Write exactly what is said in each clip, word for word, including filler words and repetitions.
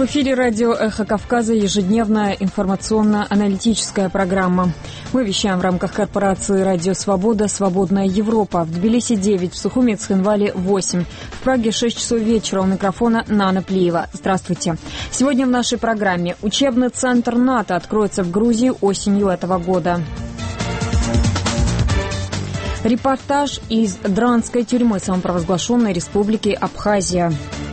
эфире радио «Эхо Кавказа» ежедневная информационно-аналитическая программа. Мы вещаем в рамках корпорации «Радио Свобода. Свободная Европа». В Тбилиси девять, в Сухуми и Цхинвале восемь. В Праге шесть часов вечера. У микрофона Нана Плиева. Здравствуйте. Сегодня в нашей программе учебный центр НАТО откроется в Грузии осенью этого года. Репортаж из Дранской тюрьмы самопровозглашенной республики Абхазия.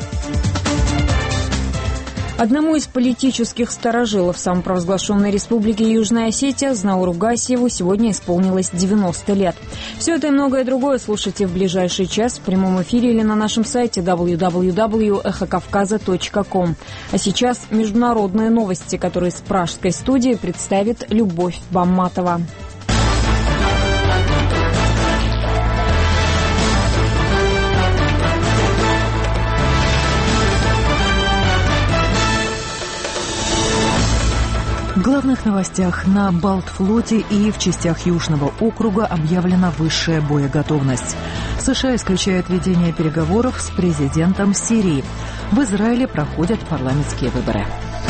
Одному из политических старожилов самопровозглашенной республики Южная Осетия, Знауру Гасиеву, сегодня исполнилось девяносто лет. Все это и многое другое слушайте в ближайший час в прямом эфире или на нашем сайте дабл ю дабл ю дабл ю точка эхо кавказа точка ком. А сейчас международные новости, которые с пражской студии представит Любовь Бамматова. В главных новостях: на Балтфлоте и в частях Южного округа объявлена высшая боеготовность. США исключают ведение переговоров с президентом Сирии. В Израиле проходят парламентские выборы.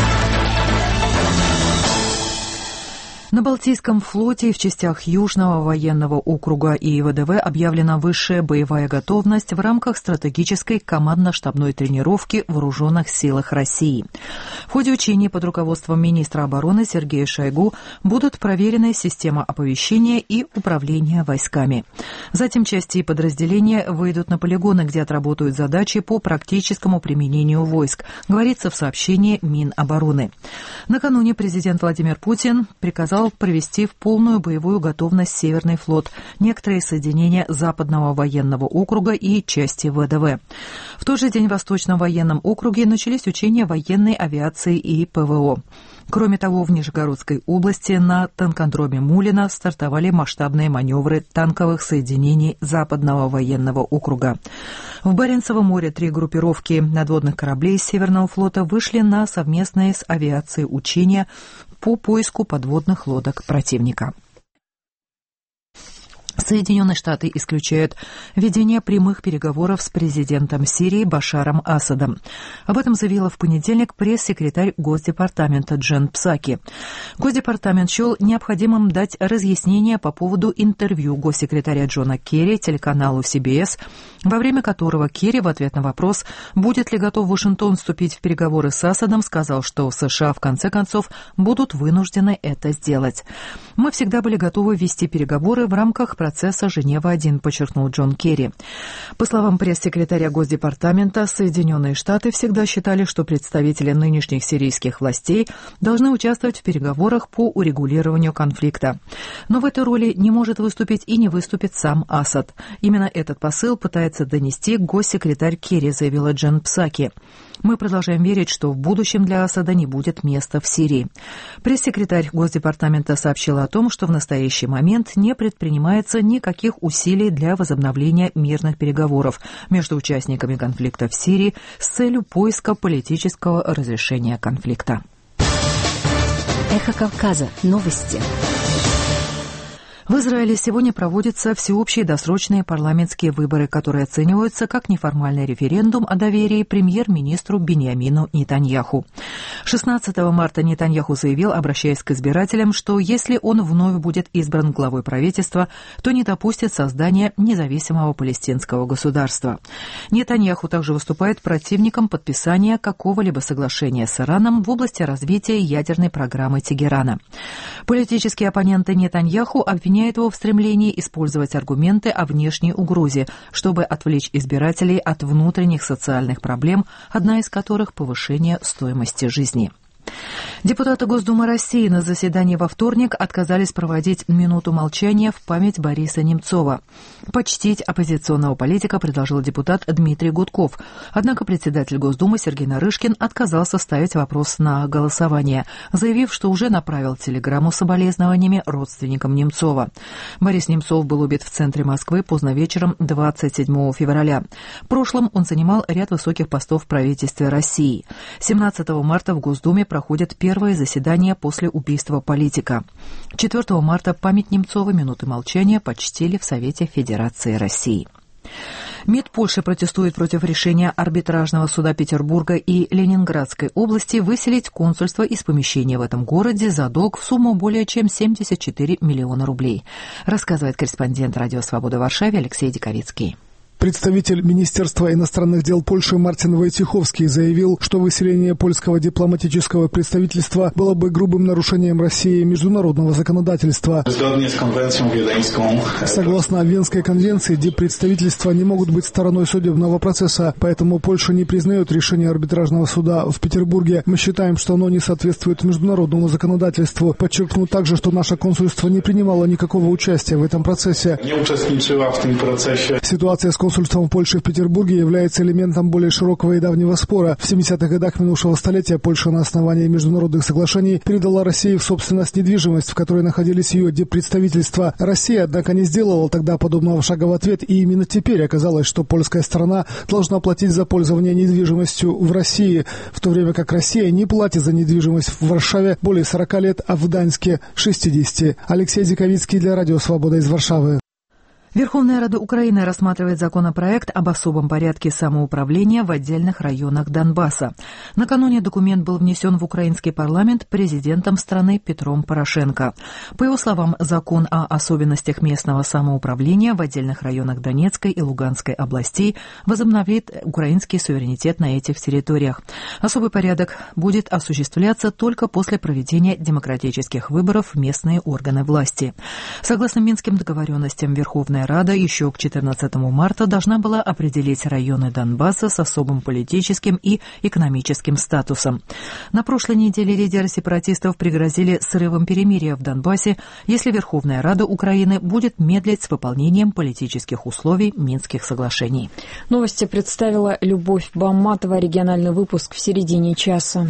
На Балтийском флоте и в частях Южного военного округа и ВДВ объявлена высшая боевая готовность в рамках стратегической командно-штабной тренировки в Вооруженных силах России. В ходе учений под руководством министра обороны Сергея Шойгу будут проверены система оповещения и управления войсками. Затем части и подразделения выйдут на полигоны, где отработают задачи по практическому применению войск, говорится в сообщении Минобороны. Накануне президент Владимир Путин приказал провести в полную боевую готовность Северный флот, некоторые соединения Западного военного округа и части ВДВ. В тот же день в Восточном военном округе начались учения военной авиации и ПВО. Кроме того, в Нижегородской области на танкодроме Мулино стартовали масштабные маневры танковых соединений Западного военного округа. В Баренцевом море три группировки надводных кораблей Северного флота вышли на совместные с авиацией учения по поиску подводных лодок противника. Соединенные Штаты исключают ведение прямых переговоров с президентом Сирии Башаром Асадом. Об этом заявила в понедельник пресс-секретарь Госдепартамента Джен Псаки. Госдепартамент счел необходимым дать разъяснение по поводу интервью госсекретаря Джона Керри телеканалу си би эс, во время которого Керри в ответ на вопрос, будет ли готов Вашингтон вступить в переговоры с Асадом, сказал, что США в конце концов будут вынуждены это сделать. «Мы всегда были готовы вести переговоры в рамках процесса Женева-один», подчеркнул Джон Керри. По словам пресс-секретаря Госдепартамента, Соединенные Штаты всегда считали, что представители нынешних сирийских властей должны участвовать в переговорах по урегулированию конфликта. Но в этой роли не может выступить и не выступит сам Асад. Именно этот посыл пытается донести госсекретарь Керри, заявила Джен Псаки. «Мы продолжаем верить, что в будущем для Асада не будет места в Сирии». Пресс-секретарь Госдепартамента сообщила о том, что в настоящий момент не предпринимается никаких усилий для возобновления мирных переговоров между участниками конфликта в Сирии с целью поиска политического разрешения конфликта. Эхо Кавказа. Новости. В Израиле сегодня проводятся всеобщие досрочные парламентские выборы, которые оцениваются как неформальный референдум о доверии премьер-министру Биньямину Нетаньяху. шестнадцатого марта Нетаньяху заявил, обращаясь к избирателям, что если он вновь будет избран главой правительства, то не допустит создания независимого палестинского государства. Нетаньяху также выступает противником подписания какого-либо соглашения с Ираном в области развития ядерной программы Тегерана. Политические оппоненты Нетаньяху обвиняют его в стремлении использовать аргументы о внешней угрозе, чтобы отвлечь избирателей от внутренних социальных проблем, одна из которых – повышение стоимости жизни. Депутаты Госдумы России на заседании во вторник отказались проводить минуту молчания в память Бориса Немцова. Почтить оппозиционного политика предложил депутат Дмитрий Гудков. Однако председатель Госдумы Сергей Нарышкин отказался ставить вопрос на голосование, заявив, что уже направил телеграмму с соболезнованиями родственникам Немцова. Борис Немцов был убит в центре Москвы поздно вечером двадцать седьмого февраля. В прошлом он занимал ряд высоких постов в правительстве России. семнадцатого марта в Госдуме проходит первое заседание после убийства политика. четвёртого марта память Немцова минуты молчания почтили в Совете Федерации России. МИД Польши протестует против решения арбитражного суда Петербурга и Ленинградской области выселить консульство из помещения в этом городе за долг в сумму более чем семьдесят четыре миллиона рублей, рассказывает корреспондент Радио Свобода в Варшаве Алексей Диковицкий. Представитель Министерства иностранных дел Польши Мартин Войцеховский заявил, что выселение польского дипломатического представительства было бы грубым нарушением России международного законодательства. Согласно Венской конвенции, диппредставительства не могут быть стороной судебного процесса, поэтому Польша не признает решение арбитражного суда в Петербурге. Мы считаем, что оно не соответствует международному законодательству. Подчеркну также, что наше консульство не принимало никакого участия в этом процессе. Не участвовала в этом процессе. Ситуация с консульством Польши в Петербурге является элементом более широкого и давнего спора. В семидесятых годах минувшего столетия Польша на основании международных соглашений передала России в собственность недвижимость, в которой находились ее диппредставительства. Россия, однако, не сделала тогда подобного шага в ответ, и именно теперь оказалось, что польская сторона должна платить за пользование недвижимостью в России, в то время как Россия не платит за недвижимость в Варшаве более сорока лет, а в Гданьске – шестидесяти. Алексей Диковицкий для Радио Свобода из Варшавы. Верховная Рада Украины рассматривает законопроект об особом порядке самоуправления в отдельных районах Донбасса. Накануне документ был внесен в украинский парламент президентом страны Петром Порошенко. По его словам, закон о особенностях местного самоуправления в отдельных районах Донецкой и Луганской областей возобновит украинский суверенитет на этих территориях. Особый порядок будет осуществляться только после проведения демократических выборов в местные органы власти. Согласно Минским договоренностям, Верховная Рада еще к четырнадцатому марта должна была определить районы Донбасса с особым политическим и экономическим статусом. На прошлой неделе лидеры сепаратистов пригрозили срывом перемирия в Донбассе, если Верховная Рада Украины будет медлить с выполнением политических условий Минских соглашений. Новости представила Любовь Бамматова. Региональный выпуск в середине часа.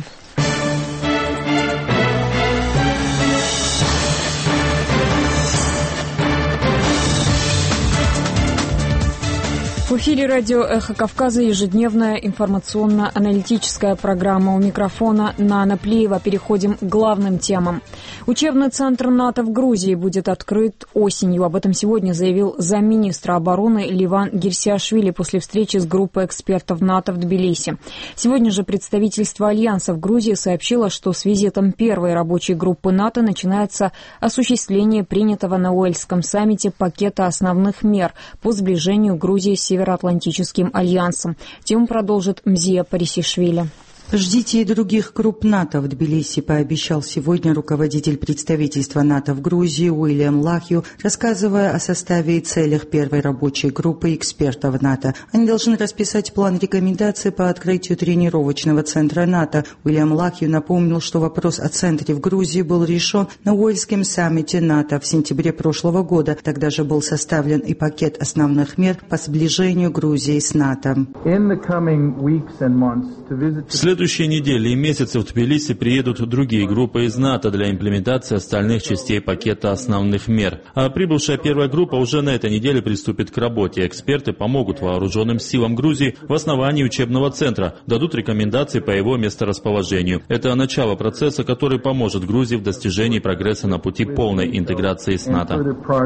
В эфире радио «Эхо Кавказа» ежедневная информационно-аналитическая программа. У микрофона Нана Плиева. Переходим к главным темам. Учебный центр НАТО в Грузии будет открыт осенью. Об этом сегодня заявил замминистра обороны Ливан Гирсиашвили после встречи с группой экспертов НАТО в Тбилиси. Сегодня же представительство Альянса в Грузии сообщило, что с визитом первой рабочей группы НАТО начинается осуществление принятого на Уэльском саммите пакета основных мер по сближению Грузии с Североатлантическим альянсом. Тему продолжит Мзия Парисишвили. Ждите и других групп НАТО в Тбилиси, пообещал сегодня руководитель представительства НАТО в Грузии Уильям Лахью, рассказывая о составе и целях первой рабочей группы экспертов НАТО. Они должны расписать план рекомендаций по открытию тренировочного центра НАТО. Уильям Лахью напомнил, что вопрос о центре в Грузии был решен на Уэльском саммите НАТО в сентябре прошлого года. Тогда же был составлен и пакет основных мер по сближению Грузии с НАТО. В следующие недели и месяцы в Тбилиси приедут другие группы из НАТО для имплементации остальных частей пакета основных мер. А прибывшая первая группа уже на этой неделе приступит к работе. Эксперты помогут вооруженным силам Грузии в основании учебного центра, дадут рекомендации по его месторасположению. Это начало процесса, который поможет Грузии в достижении прогресса на пути полной интеграции с НАТО.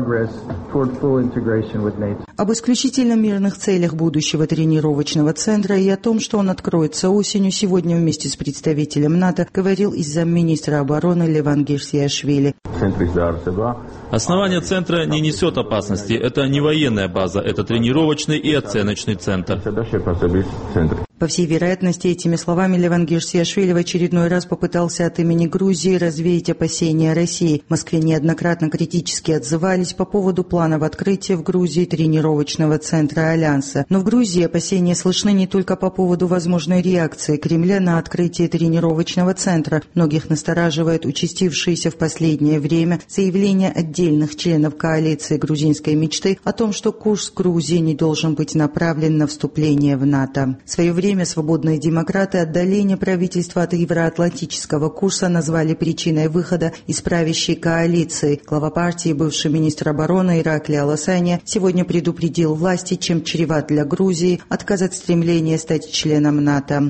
Об исключительно мирных целях будущего тренировочного центра и о том, что он откроется осенью, сегодня вместе с представителем НАТО говорил и замминистра обороны Ливан Гирсиашвили. Основание центра не несет опасности. Это не военная база, это тренировочный и оценочный центр. По всей вероятности, этими словами Ливан Гирсиашвили в очередной раз попытался от имени Грузии развеять опасения России. В Москве неоднократно критически отзывались по поводу планов открытия в Грузии тренировочного центра Альянса. Но в Грузии опасения слышны не только по поводу возможной реакции Кремля на открытие тренировочного центра. Многих настораживает участившиеся в последнее время заявления отдельных членов коалиции грузинской мечты о том, что курс Грузии не должен быть направлен на вступление в НАТО. В свое время свободные демократы отдаление правительства от евроатлантического курса назвали причиной выхода из правящей коалиции. Глава партии, бывший министр обороны Иракли Аласаня, сегодня предупредил власти, чем чреват для Грузии отказ от стремления стать членом НАТО.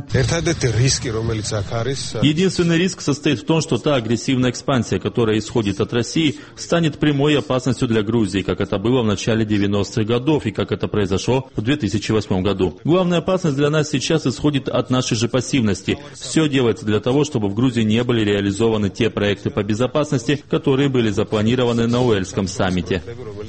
Единственный риск состоит в том, что та агрессивная экспансия, которая исходит от России, станет станет прямой опасностью для Грузии, как это было в начале девяностых годов и как это произошло в две тысячи восьмом году. Главная опасность для нас сейчас исходит от нашей же пассивности. Все делается для того, чтобы в Грузии не были реализованы те проекты по безопасности, которые были запланированы на Уэльском саммите.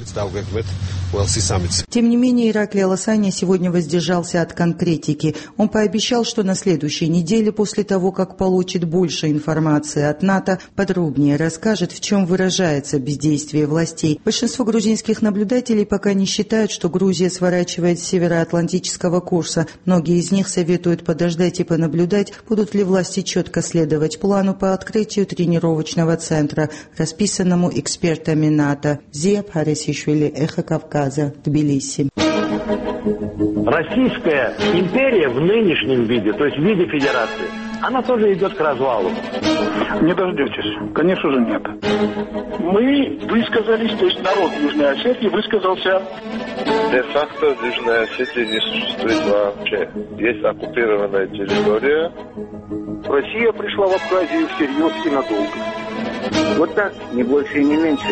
Тем не менее, Ираклий Аласаня сегодня воздержался от конкретики. Он пообещал, что на следующей неделе, после того, как получит больше информации от НАТО, подробнее расскажет, в чем выражается бездействие властей. Большинство грузинских наблюдателей пока не считают, что Грузия сворачивает с североатлантического курса. Многие из них советуют подождать и понаблюдать, будут ли власти четко следовать плану по открытию тренировочного центра, расписанному экспертами НАТО. Зия Парисишвили, Эхо Кавказа, Тбилиси. Российская империя в нынешнем виде, то есть в виде федерации, она тоже идет к развалу. Не дождетесь. Конечно же нет. Мы высказались, то есть народ Южной Осетии высказался. Де-факто Южная Осетия не существует вообще. Есть оккупированная территория. Россия пришла в Абхазию всерьез и надолго. Вот так, не больше и не меньше.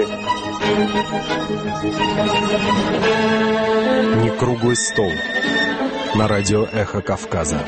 Не круглый стол. На радио «Эхо Кавказа».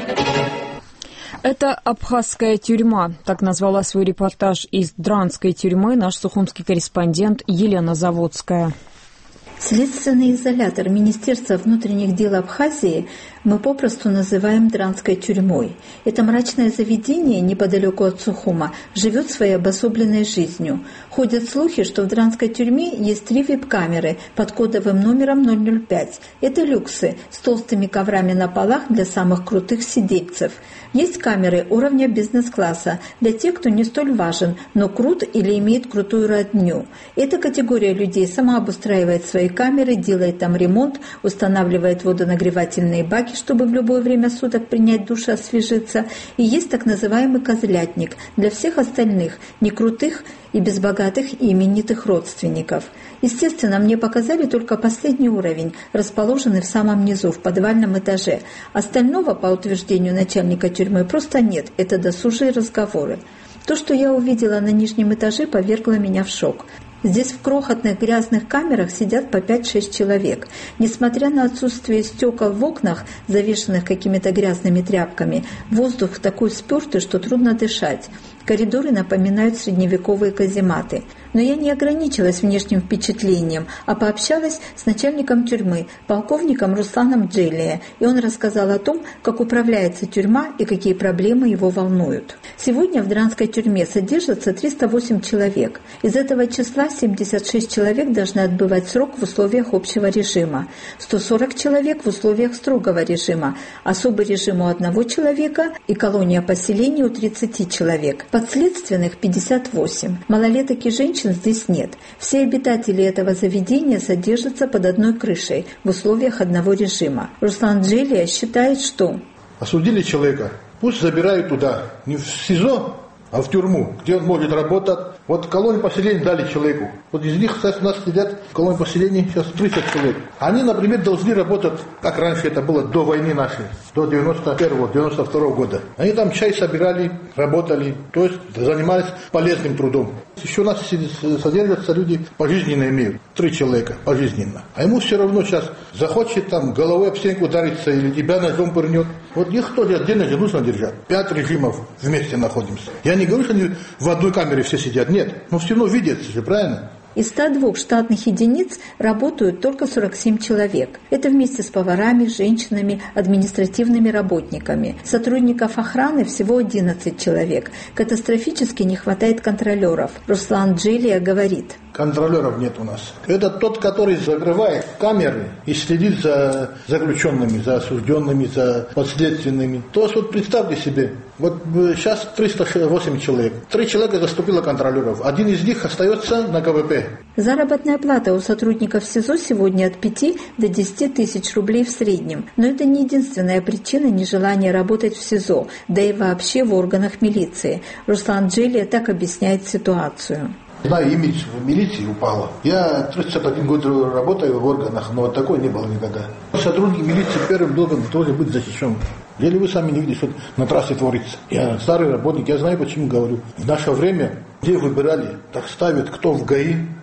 Это абхазская тюрьма. Так назвала свой репортаж из Дранской тюрьмы наш сухумский корреспондент Елена Заводская. Следственный изолятор Министерства внутренних дел Абхазии мы попросту называем Дранской тюрьмой. Это мрачное заведение неподалеку от Сухума живет своей обособленной жизнью. Ходят слухи, что в Дранской тюрьме есть три вип-камеры под кодовым номером ноль ноль пять. Это люксы с толстыми коврами на полах для самых крутых сидельцев. Есть камеры уровня бизнес-класса для тех, кто не столь важен, но крут или имеет крутую родню. Эта категория людей сама обустраивает свои камеры, делает там ремонт, устанавливает водонагревательные баки, чтобы в любое время суток принять душ и освежиться. И есть так называемый козлятник для всех остальных, не крутых и без богатых и именитых родственников. Естественно, мне показали только последний уровень, расположенный в самом низу, в подвальном этаже. Остального, по утверждению начальника тюрьмы, просто нет, это досужие разговоры. То, что я увидела на нижнем этаже, повергло меня в шок. Здесь в крохотных грязных камерах сидят по пять-шесть человек. Несмотря на отсутствие стекол в окнах, завешенных какими-то грязными тряпками, воздух такой спёртый, что трудно дышать. Коридоры напоминают средневековые казематы. Но я не ограничилась внешним впечатлением, а пообщалась с начальником тюрьмы, полковником Русланом Джелия, и он рассказал о том, как управляется тюрьма и какие проблемы его волнуют. Сегодня в Дранской тюрьме содержатся триста восемь человек. Из этого числа семьдесят шесть человек должны отбывать срок в условиях общего режима, сто сорок человек в условиях строгого режима, особый режим у одного человека и колония поселений у тридцати человек. Подследственных пятьдесят восемь. Малолеток и женщин здесь нет. Все обитатели этого заведения содержатся под одной крышей в условиях одного режима. Руслан Джелия считает, что... Осудили человека, пусть забирают туда, не в СИЗО, а в тюрьму, где он может работать. Вот колонию поселения дали человеку. Вот из них, кстати, у нас сидят в колонии поселения сейчас тридцать человек. Они, например, должны работать, как раньше это было до войны нашей, до девяносто первого девяносто второго года. Они там чай собирали, работали, то есть занимались полезным трудом. Еще у нас содержатся люди пожизненно имеют, три человека пожизненно. А ему все равно сейчас захочет там головой об стенку удариться или тебя ножом пырнет. Вот их тоже отдельно же нужно держать. Пять режимов вместе находимся. Я не говорю, что они в одной камере все сидят, нет. Но все равно видятся же, правильно? Из ста двух штатных единиц работают только сорок семь человек. Это вместе с поварами, женщинами, административными работниками. Сотрудников охраны всего одиннадцать человек. Катастрофически не хватает контролеров. Руслан Джелия говорит. Контролеров нет у нас. Это тот, который закрывает камеры и следит за заключенными, за осужденными, за подследственными. То есть вот представьте себе, вот сейчас триста восемь человек. Три человека заступило контролеров. Один из них остается на ка вэ пэ. Заработная плата у сотрудников СИЗО сегодня от пяти до десяти тысяч рублей в среднем. Но это не единственная причина нежелания работать в СИЗО, да и вообще в органах милиции. Руслан Джелия так объясняет ситуацию. Знаю, имидж в милиции упала. Я тридцать один год работаю в органах, но такого не было никогда. Сотрудник милиции первым должен тоже быть защищен. Или вы сами не видите, что на трассе творится. Я старый работник, я знаю, почему говорю. В наше время, где выбирали, так ставят, кто в ГАИ,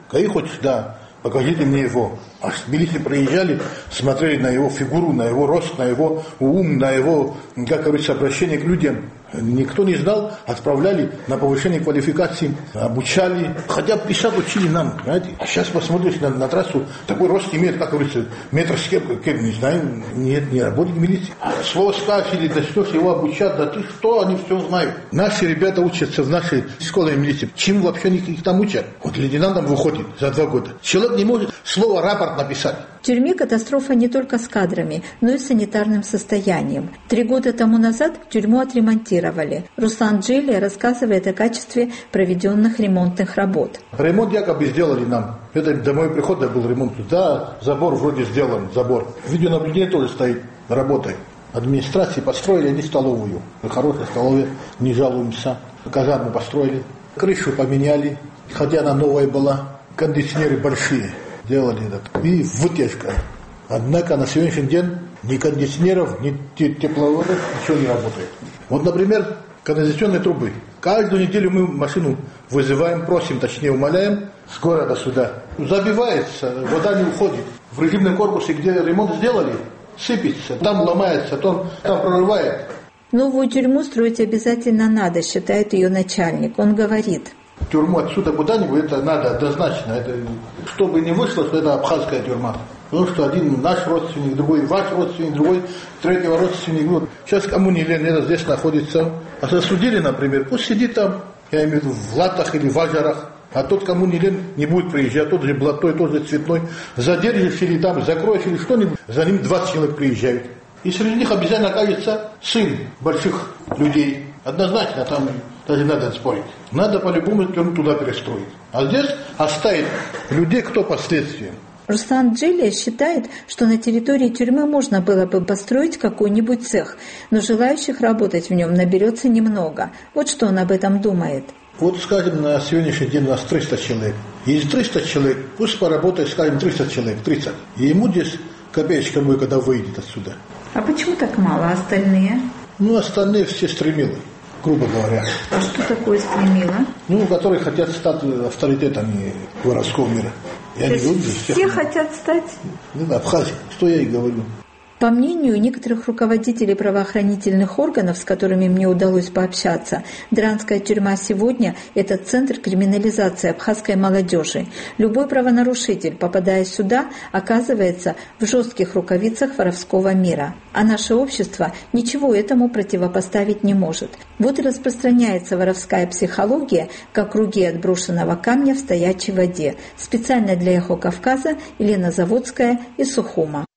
Каи хоть сюда, покажите мне его. А в Тбилиси приезжали, смотрели на его фигуру, на его рост, на его ум, на его, как говорится, обращение к людям. Никто не знал, отправляли на повышение квалификации, обучали, хотя бы писать учили нам, понимаете. А сейчас посмотришь на, на трассу, такой рост имеет, как говорится, метр с кем, не знаю, нет, не работает в милиции. Слово скажешь или начнешь его обучать, да ты что, они все знают. Наши ребята учатся в нашей школе милиции. Чем вообще их, их там учат? Вот лейтенантом выходит за два года. Человек не может слово рапорт написать. В тюрьме катастрофа не только с кадрами, но и с санитарным состоянием. Три года тому назад тюрьму отремонтировали. Руслан Джелия рассказывает о качестве проведенных ремонтных работ. Ремонт якобы сделали нам. Это до моего прихода был ремонт. Да, забор вроде сделан, забор. Видеонаблюдение тоже стоит, работает. Администрации построили они столовую. Хорошая столовая, не жалуемся. Казарму построили, крышу поменяли, хотя она новая была. Кондиционеры большие. Делали этот. И вытяжка. Однако на сегодняшний день ни кондиционеров, ни тепловодов ничего не работает. Вот, например, канализационные трубы. Каждую неделю мы машину вызываем, просим, точнее умоляем, с города сюда. Забивается, вода не уходит. В режимном корпусе, где ремонт сделали, сыпется, там ломается, там, там прорывает. Новую тюрьму строить обязательно надо, считает ее начальник. Он говорит: тюрьму отсюда куда-нибудь, это надо однозначно. Это, чтобы не вышло, что это абхазская тюрьма. Потому что один наш родственник, другой ваш родственник, другой третьего родственника. Сейчас кому не лень, это здесь находится. А засудили, например, пусть сидит там, я имею в виду, в латах или в ажарах. А тот, кому не лень, не будет приезжать. Тот же блатной, тот же цветной. Задержишь или там, закроешь или что-нибудь, за ним двадцать человек приезжают. И среди них обязательно окажется сын больших людей. Однозначно, там даже не надо спорить. Надо по-любому тюрьму туда перестроить. А здесь оставить людей, кто последствия. Руслан Джелия считает, что на территории тюрьмы можно было бы построить какой-нибудь цех, но желающих работать в нем наберется немного. Вот что он об этом думает. Вот, скажем, на сегодняшний день у нас триста человек. Из триста человек, пусть поработает, скажем, триста человек, тридцать. И ему здесь копеечка мой, когда выйдет отсюда. А почему так мало, а остальные? Ну, остальные все стремилы, грубо говоря. А что такое стремило? Ну, которые хотят стать авторитетами воровского мира. Я не говорю, все всех... хотят стать? Ну, да, Абхазия, что я и говорю. По мнению некоторых руководителей правоохранительных органов, с которыми мне удалось пообщаться, Дранская тюрьма сегодня – это центр криминализации абхазской молодежи. Любой правонарушитель, попадая сюда, оказывается в жестких рукавицах воровского мира. А наше общество ничего этому противопоставить не может. Вот и распространяется воровская психология, как круги от брошенного камня в стоячей воде. Специально для «Эхо Кавказа» Елена Заводская из Сухума.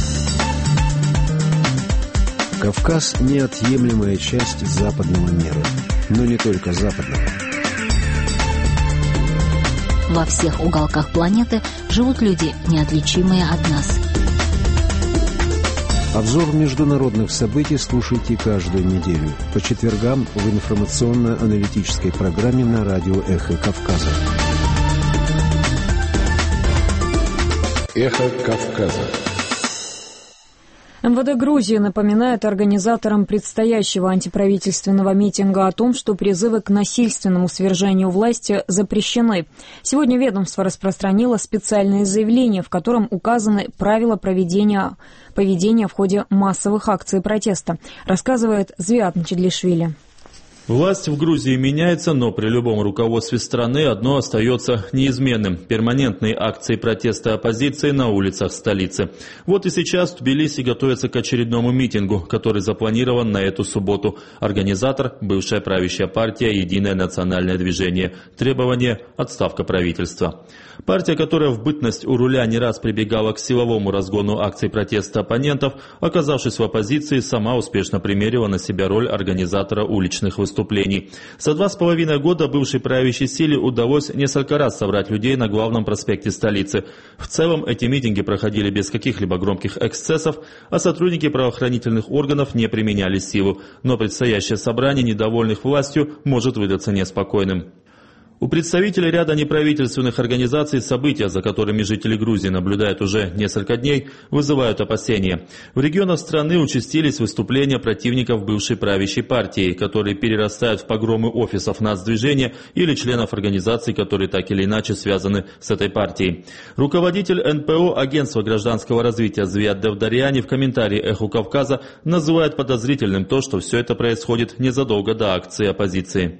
Кавказ – неотъемлемая часть западного мира, но не только западного. Во всех уголках планеты живут люди, неотличимые от нас. Обзор международных событий слушайте каждую неделю по четвергам в информационно-аналитической программе на радио «Эхо Кавказа». «Эхо Кавказа». эм вэ дэ Грузии напоминает организаторам предстоящего антиправительственного митинга о том, что призывы к насильственному свержению власти запрещены. Сегодня ведомство распространило специальное заявление, в котором указаны правила проведения поведения в ходе массовых акций протеста, рассказывает Звиат Мчедлишвили. Власть в Грузии меняется, но при любом руководстве страны одно остается неизменным – перманентные акции протеста оппозиции на улицах столицы. Вот и сейчас в Тбилиси готовится к очередному митингу, который запланирован на эту субботу. Организатор – бывшая правящая партия «Единое национальное движение». Требование – отставка правительства. Партия, которая в бытность у руля не раз прибегала к силовому разгону акций протеста оппонентов, оказавшись в оппозиции, сама успешно примерила на себя роль организатора уличных выступлений. За два с половиной года бывшей правящей силе удалось несколько раз собрать людей на главном проспекте столицы. В целом эти митинги проходили без каких-либо громких эксцессов, а сотрудники правоохранительных органов не применяли силу. Но предстоящее собрание недовольных властью может выдаться неспокойным. У представителей ряда неправительственных организаций события, за которыми жители Грузии наблюдают уже несколько дней, вызывают опасения. В регионах страны участились выступления противников бывшей правящей партии, которые перерастают в погромы офисов нацдвижения или членов организаций, которые так или иначе связаны с этой партией. Руководитель эн пэ о Агентства гражданского развития Звиат Девдаряни в комментарии «Эхо Кавказа» называет подозрительным то, что все это происходит незадолго до акции оппозиции.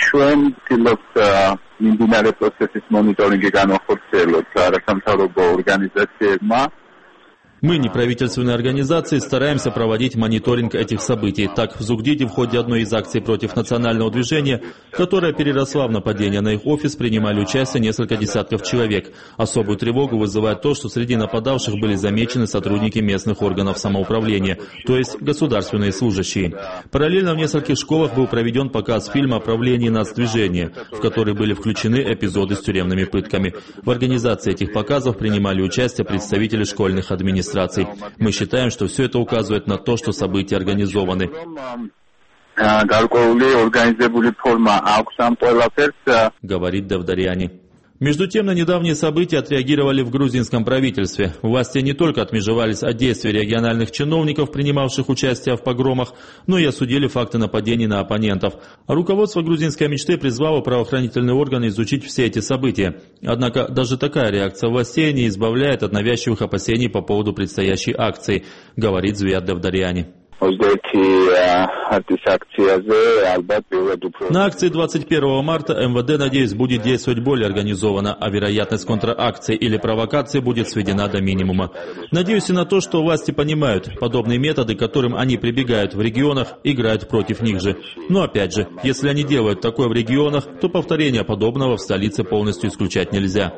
Мы, неправительственные организации, стараемся проводить мониторинг этих событий. Так, в Зугдиде в ходе одной из акций против национального движения, которая переросла в нападение на их офис, принимали участие несколько десятков человек. Особую тревогу вызывает то, что среди нападавших были замечены сотрудники местных органов самоуправления, то есть государственные служащие. Параллельно в нескольких школах был проведен показ фильма о правлении нацдвижения, в который были включены эпизоды с тюремными пытками. В организации этих показов принимали участие представители школьных администраций. Мы считаем, что все это указывает на то, что события организованы. Говорит Девдаряни. Между тем, на недавние события отреагировали в грузинском правительстве. Власти не только отмежевались от действий региональных чиновников, принимавших участие в погромах, но и осудили факты нападений на оппонентов. А руководство грузинской мечты призвало правоохранительные органы изучить все эти события. Однако даже такая реакция властей не избавляет от навязчивых опасений по поводу предстоящей акции, говорит Звиат Девдаряни. На акции двадцать первого марта эм вэ дэ, надеюсь, будет действовать более организованно, а вероятность контракции или провокации будет сведена до минимума. Надеюсь и на то, что власти понимают, подобные методы, к которым они прибегают в регионах, играют против них же. Но опять же, если они делают такое в регионах, то повторение подобного в столице полностью исключать нельзя,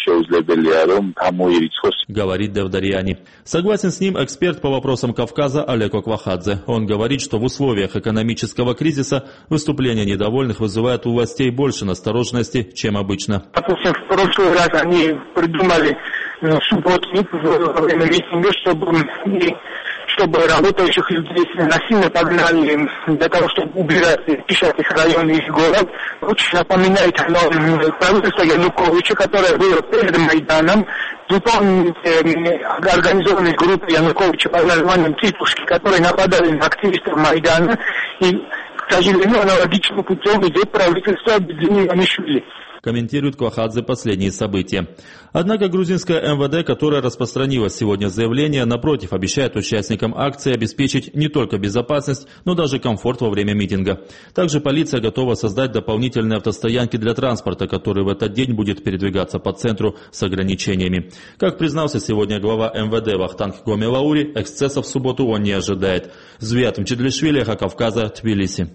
говорит Девдаряни. Согласен с ним эксперт по вопросам Кавказа Олег Оквахадзе. Он говорит, что в условиях экономического кризиса выступления недовольных вызывают у властей больше настороженности, чем обычно. Допустим, в прошлый раз они придумали субботник во время митинга, чтобы, чтобы работающих людей насильно погнали для того, чтобы убирать, пишать их район и их город. Очень напоминает оно правительство Януковича, которое было перед Майданом. Выполнить организованные группы Януковича под названием «Титушки», которые нападали на активистов Майдана. И, к сожалению, аналогичным путем идет правительство объединения Иванишвили. Комментирует Квахадзе последние события. Однако грузинская эм вэ дэ, которая распространила сегодня заявление, напротив, обещает участникам акции обеспечить не только безопасность, но даже комфорт во время митинга. Также полиция готова создать дополнительные автостоянки для транспорта, который в этот день будет передвигаться по центру с ограничениями. Как признался сегодня глава эм вэ дэ Вахтанг Гомелаури, эксцессов в субботу он не ожидает. Звиат Мчедлишвили, Эхо Кавказа, Тбилиси.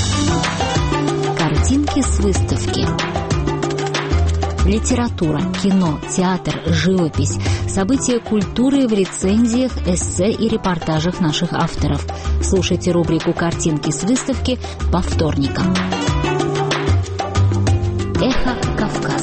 Картинки с выставки. Литература, кино, театр, живопись, события культуры в рецензиях, эссе и репортажах наших авторов. Слушайте рубрику «Картинки с выставки» по вторникам. Эхо Кавказа.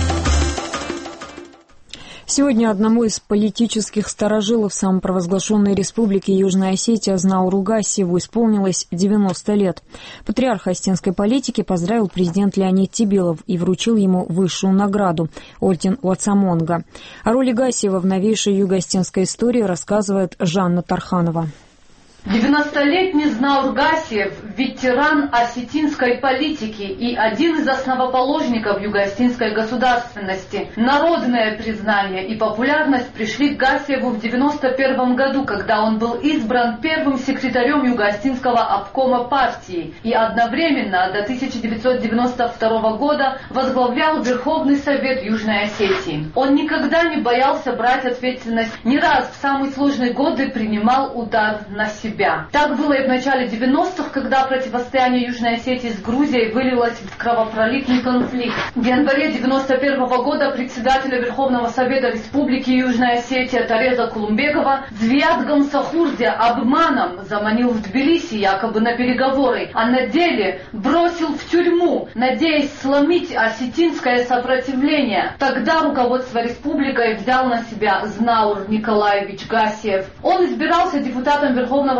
Сегодня одному из политических старожилов самопровозглашенной республики Южная Осетия Знауру Гассиеву исполнилось девяносто лет. Патриарх остинской политики поздравил президент Леонид Тибилов и вручил ему высшую награду – орден Лацамонга. О роли Гассиева в новейшей юго-осетинской истории рассказывает Жанна Тарханова. девяностолетний Знаур Гассиев – ветеран осетинской политики и один из основоположников юго-осетинской государственности. Народное признание и популярность пришли к Гассиеву в девяносто первом году, когда он был избран первым секретарем юго-осетинского обкома партии и одновременно до тысяча девятьсот девяносто второго года возглавлял Верховный Совет Южной Осетии. Он никогда не боялся брать ответственность, не раз в самые сложные годы принимал удар на себя. Так было и в начале девяностых, когда противостояние Южной Осетии с Грузией вылилось в кровопролитный конфликт. В январе девяносто первого года председателя Верховного Совета Республики Южная Осетия Тареза Кулумбекова Звиат Гамсахурдия обманом заманил в Тбилиси якобы на переговоры, а на деле бросил в тюрьму, надеясь сломить осетинское сопротивление. Тогда руководство республикой взял на себя Знаур Николаевич Гассиев. Он избирался депутатом Верховного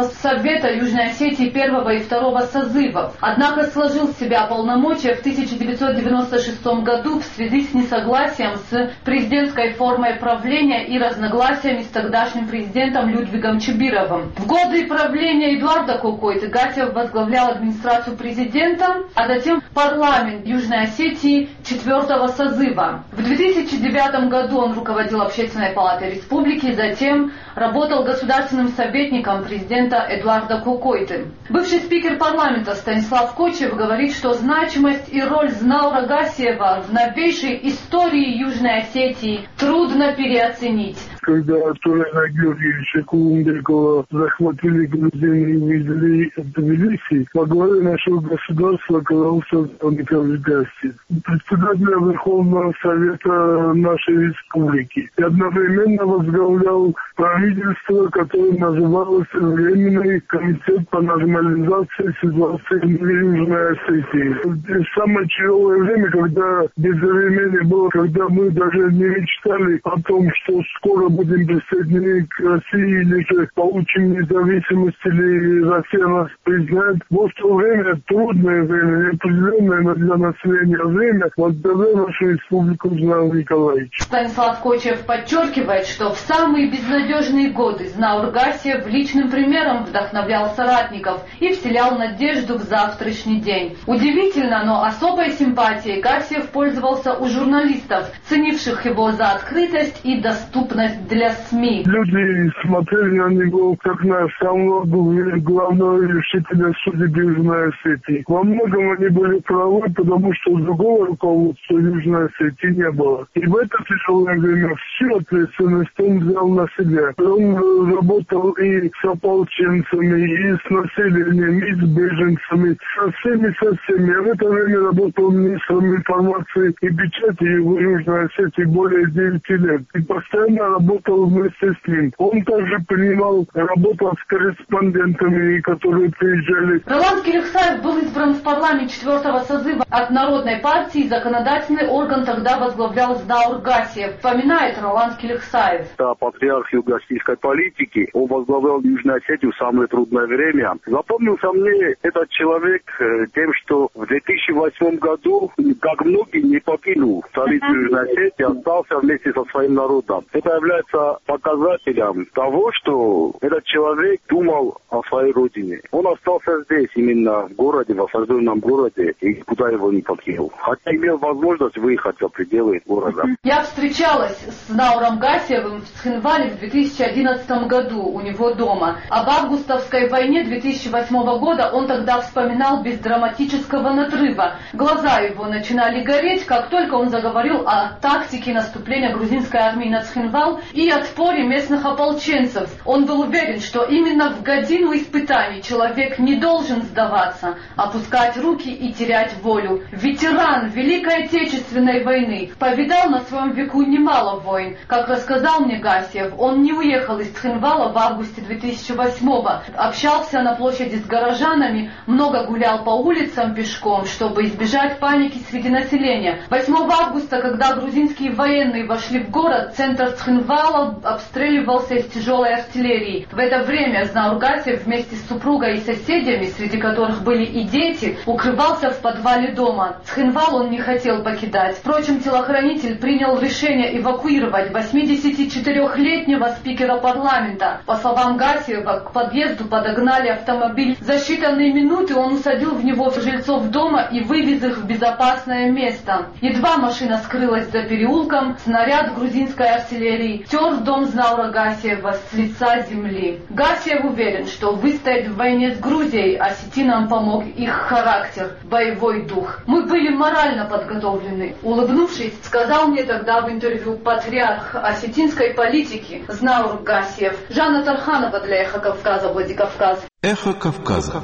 Законодательного совета Южной Осетии первого и второго созывов. Однако сложил в себя полномочия в тысяча девятьсот девяносто шестом году в связи с несогласием с президентской формой правления и разногласиями с тогдашним президентом Людвигом Чебировым. В годы правления Эдуарда Кукойты Гасиев возглавлял администрацию президента, а затем парламент Южной Осетии четвертого созыва. В две тысячи девятом году он руководил Общественной палатой республики, затем работал государственным советником президента Эдуарда Кукойты. Бывший спикер парламента Станислав Кочев говорит, что значимость и роль Знаура Гасиева в новейшей истории Южной Осетии трудно переоценить. Когда Турена Георгиевича Кулумбекова захватили грузины и увезли в Тбилиси, во главе нашего государства оказался Николай Гасиев, председателя Верховного Совета нашей республики, и одновременно возглавлял правительство, которое называлось Временный комитет по нормализации ситуации в Южной Осетии. Самое тяжелое время, когда безвременье было, когда мы даже не мечтали о том, что скоро будем присоединены к России, или же получим независимость, или Россия нас признает. Вот в то время, трудное время, неопределенное для населения время, возглавлял нашу республику Знаур Николаевич. Станислав Кочев подчеркивает, что в самые безнадежные годы Знаур Гасиев личным примером вдохновлял соратников и вселял надежду в завтрашний день. Удивительно, но особой симпатией Гасиев пользовался у журналистов, ценивших его за открытость и доступность для СМИ. Люди смотрели на него как на самого главного решителя судеб Южной Осетии. Во многом они были правы, потому что другого руководства Южной Осетии не было. И в это тяжелое время всю ответственность он взял на себя. Он работал и с ополченцами, и с населением, и с беженцами, со всеми, со всеми. А в это время работал министром информации и печати в Южной Осетии более девяти лет. И постоянно работал вместе с ним. Он также принимал, работал с корреспондентами, которые приезжали. Ролан Килихсаев был избран в парламент четвертого созыва от Народной партии. Законодательный орган тогда возглавлял Знаур Гасиев. Вспоминает Ролан Килихсаев. Да, патриарх юго-осетийской политики. Он возглавлял Южную Осетию в самое трудное время. Запомнился мне этот человек тем, что в две тысячи восьмом году, как многие, не покинул столицу uh-huh. Южной Осетии, остался вместе со своим народом. Это является показателем того, что этот человек думал о своей родине. Он остался здесь, именно в городе, в осажденном городе, и куда его не покинул. Хотя имел возможность выехать за пределы города. Я встречалась с Знауром Гасиевым в Цхинвале в две тысячи одиннадцатом году у него дома. Об августовской войне две тысячи восьмого года он тогда вспоминал без драматического надрыва. Глаза его начинали гореть, как только он заговорил о тактике наступления грузинской армии на Цхинвал и отпоре местных ополченцев. Он был уверен, что именно в годину испытаний человек не должен сдаваться, опускать руки и терять волю. Ветеран Великой Отечественной войны, повидал на своем веку немало войн. Как рассказал мне Гасиев, он не уехал из Цхинвала в августе две тысячи восьмого. Общался на площади с горожанами, много гулял по улицам пешком, чтобы избежать паники среди населения. восьмого августа, когда грузинские военные вошли в город, центр Цхинвала обстреливался из тяжелой артиллерии. В это время Знаур Гасиев вместе с супругой и соседями, среди которых были и дети, укрывался в подвале дома. Цхинвал он не хотел покидать. Впрочем, телохранитель принял решение эвакуировать восьмидесятичетырёхлетнего спикера парламента. По словам Гасиева, к подъезду подогнали автомобиль. За считанные минуты он усадил в него жильцов дома и вывез их в безопасное место. Едва машина скрылась за переулком, снаряд грузинской артиллерии тер дом Знаура Гасиева с лица земли. Гасиев уверен, что выстоять в войне с Грузией осетинам помог их характер, боевой дух. Мы были морально подготовлены. Улыбнувшись, сказал мне тогда в интервью патриарх осетинской политики Знаур Гасиев. Жанна Тарханова для Эхо Кавказа, Владикавказ. Эхо Кавказа.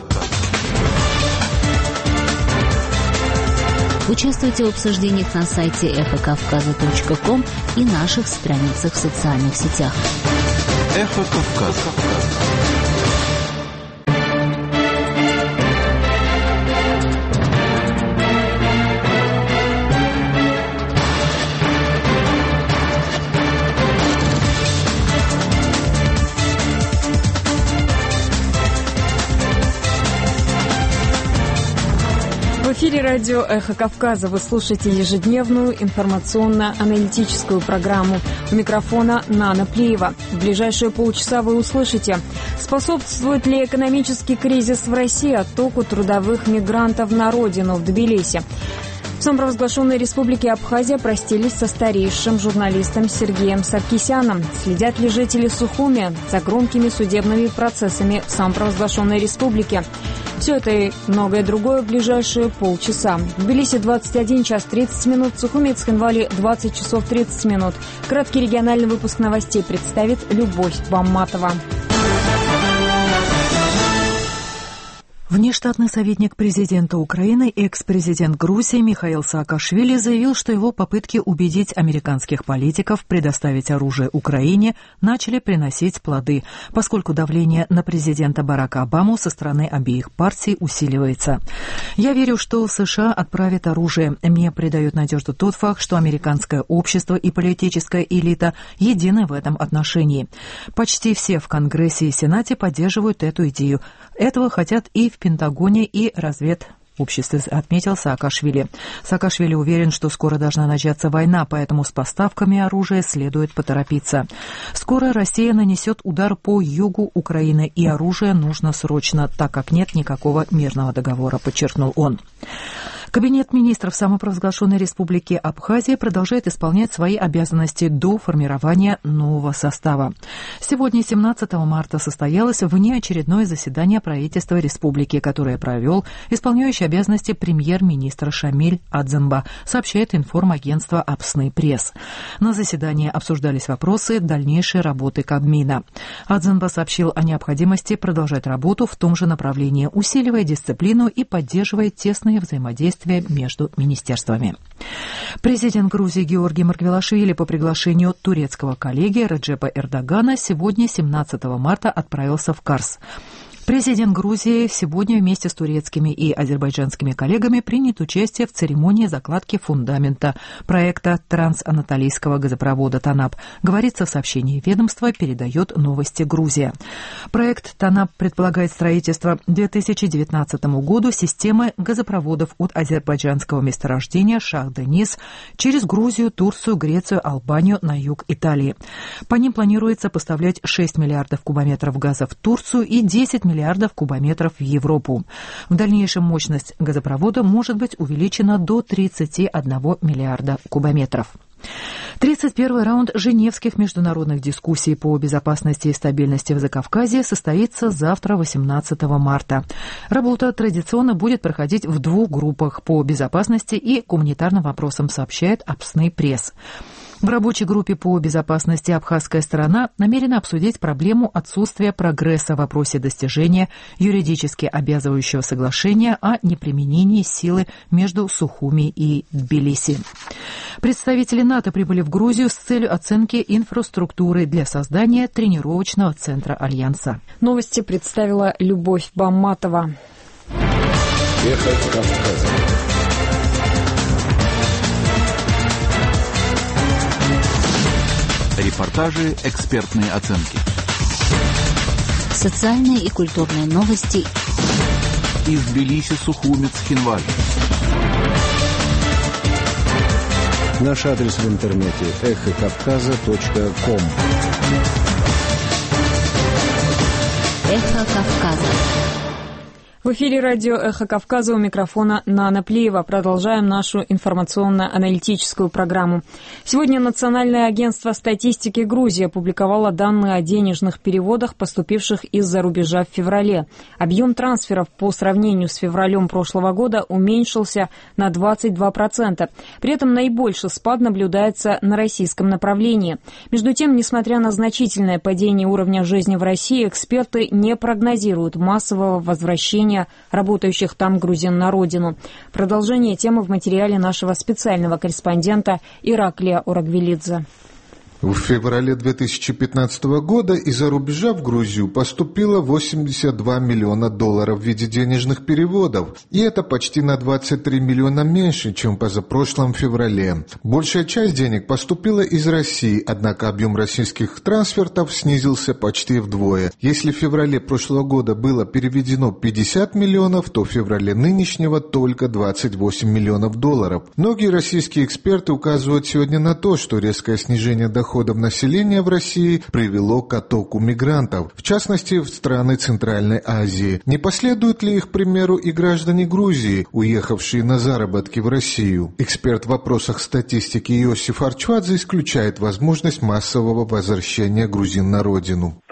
Участвуйте в обсуждениях на сайте эхо кавказа точка ком и наших страницах в социальных сетях. Эхо Кавказа. эфире радио «Эхо Кавказа». Вы слушаете ежедневную информационно-аналитическую программу. У микрофона Нана Плеева. В ближайшие полчаса вы услышите: способствует ли экономический кризис в России оттоку трудовых мигрантов на родину, в Тбилиси? В самопровозглашенной республике Абхазия простились со старейшим журналистом Сергеем Саркисяном. Следят ли жители Сухуми за громкими судебными процессами в самопровозглашенной республике? Все это и многое другое в ближайшие полчаса. В Тбилиси двадцать один час тридцать минут, в Сухуми и Цхинвале двадцать часов тридцать минут. Краткий региональный выпуск новостей представит Любовь Бамматова. Внештатный советник президента Украины, экс-президент Грузии Михаил Саакашвили заявил, что его попытки убедить американских политиков предоставить оружие Украине начали приносить плоды, поскольку давление на президента Барака Обаму со стороны обеих партий усиливается. «Я верю, что США отправят оружие. Мне придает надежду тот факт, что американское общество и политическая элита едины в этом отношении. Почти все в Конгрессе и Сенате поддерживают эту идею. Этого хотят и в Пентагоне, и разведобществе», отметил Саакашвили. Саакашвили уверен, что скоро должна начаться война, поэтому с поставками оружия следует поторопиться. «Скоро Россия нанесет удар по югу Украины, и оружие нужно срочно, так как нет никакого мирного договора», подчеркнул он. Кабинет министров самопровозглашенной республики Абхазия продолжает исполнять свои обязанности до формирования нового состава. Сегодня, семнадцатого марта, состоялось внеочередное заседание правительства республики, которое провел исполняющий обязанности премьер-министра Шамиль Адземба, сообщает информагентство Апсны Пресс. На заседании обсуждались вопросы дальнейшей работы Кабмина. Адземба сообщил о необходимости продолжать работу в том же направлении, усиливая дисциплину и поддерживая тесные взаимодействия между министерствами. Президент Грузии Георгий Маргвелашвили по приглашению турецкого коллеги Реджепа Эрдогана сегодня, семнадцатого марта, отправился в Карс. Президент Грузии сегодня вместе с турецкими и азербайджанскими коллегами принят участие в церемонии закладки фундамента проекта трансанатолийского газопровода «Танап», говорится в сообщении ведомства, передает «Новости Грузия». Проект «Танап» предполагает строительство к две тысячи девятнадцатому году системы газопроводов от азербайджанского месторождения Шах-Дениз через Грузию, Турцию, Грецию, Албанию на юг Италии. По ним планируется поставлять шесть миллиардов кубометров газа в Турцию и десять миллиардов кубометров в Европу. В дальнейшем мощность газопровода может быть увеличена до тридцати одного миллиарда кубометров. тридцать первый раунд женевских международных дискуссий по безопасности и стабильности в Закавказье состоится завтра, восемнадцатого марта. Работа традиционно будет проходить в двух группах по безопасности и гуманитарным вопросам, сообщает Апсны Пресс. В рабочей группе по безопасности абхазская сторона намерена обсудить проблему отсутствия прогресса в вопросе достижения юридически обязывающего соглашения о неприменении силы между Сухуми и Тбилиси. Представители НАТО прибыли в Грузию с целью оценки инфраструктуры для создания тренировочного центра Альянса. Новости представила Любовь Бамматова. Эхо Кавказа. Репортажи, экспертные оценки. Социальные и культурные новости. Из Тбилиси, Сухуми, Цхинвали. Наш адрес в интернете эхо кавказа точка ком. Эхо Кавказа. В эфире радио «Эхо Кавказа», у микрофона Нана Плеева. Продолжаем нашу информационно-аналитическую программу. Сегодня Национальное агентство статистики Грузии опубликовало данные о денежных переводах, поступивших из-за рубежа в феврале. Объем трансферов по сравнению с февралем прошлого года уменьшился на двадцать два процента. При этом наибольший спад наблюдается на российском направлении. Между тем, несмотря на значительное падение уровня жизни в России, эксперты не прогнозируют массового возвращения работающих там грузин на родину. Продолжение темы в материале нашего специального корреспондента Ираклия Урагвелидзе. В феврале две тысячи пятнадцатого года из-за рубежа в Грузию поступило восемьдесят два миллиона долларов в виде денежных переводов, и это почти на двадцать три миллиона меньше, чем позапрошлом феврале. Большая часть денег поступила из России, однако объем российских трансфертов снизился почти вдвое. Если в феврале прошлого года было переведено пятьдесят миллионов, то в феврале нынешнего только двадцать восемь миллионов долларов. Многие российские эксперты указывают сегодня на то, что резкое снижение доходов доходов населения в России привело к оттоку мигрантов, в частности, в страны Центральной Азии. Не последуют ли их примеру и граждане Грузии, уехавшие на заработки в Россию? Эксперт в вопросах статистики Иосиф Арчвадзе исключает возможность массового возвращения грузин на родину.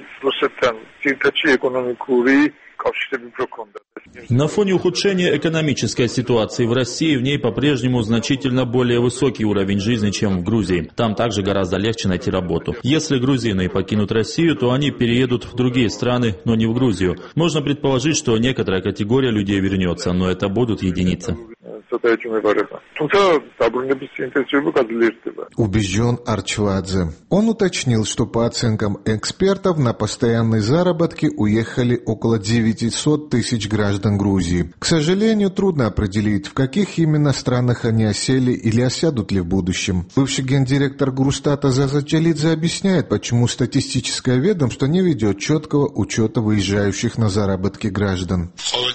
На фоне ухудшения экономической ситуации в России в ней по-прежнему значительно более высокий уровень жизни, чем в Грузии. Там также гораздо легче найти работу. Если грузины покинут Россию, то они переедут в другие страны, но не в Грузию. Можно предположить, что некоторая категория людей вернется, но это будут единицы. Убежден Арчвадзе. Он уточнил, что по оценкам экспертов на постоянные заработки уехали около девятьсот тысяч граждан Грузии. К сожалению, трудно определить, в каких именно странах они осели или осядут ли в будущем. Бывший гендиректор Грустата Заза Чалидзе объясняет, почему статистическое ведомство не ведет четкого учета выезжающих на заработки граждан.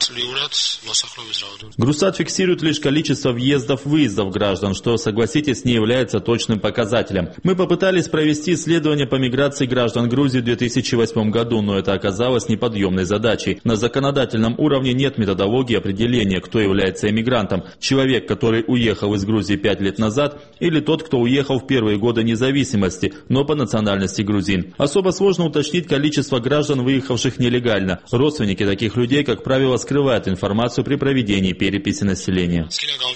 Грустат фиксирует лишь количество въездов-выездов граждан, что, согласитесь, не является точным показателем. Мы попытались провести исследование по миграции граждан Грузии в две тысячи восьмом году, но это оказалось неподъемной задачей. На законодательном уровне нет методологии определения, кто является эмигрантом. Человек, который уехал из Грузии пять лет назад, или тот, кто уехал в первые годы независимости, но по национальности грузин. Особо сложно уточнить количество граждан, выехавших нелегально. Родственники таких людей, как правило, скрывают информацию при проведении переписи населения.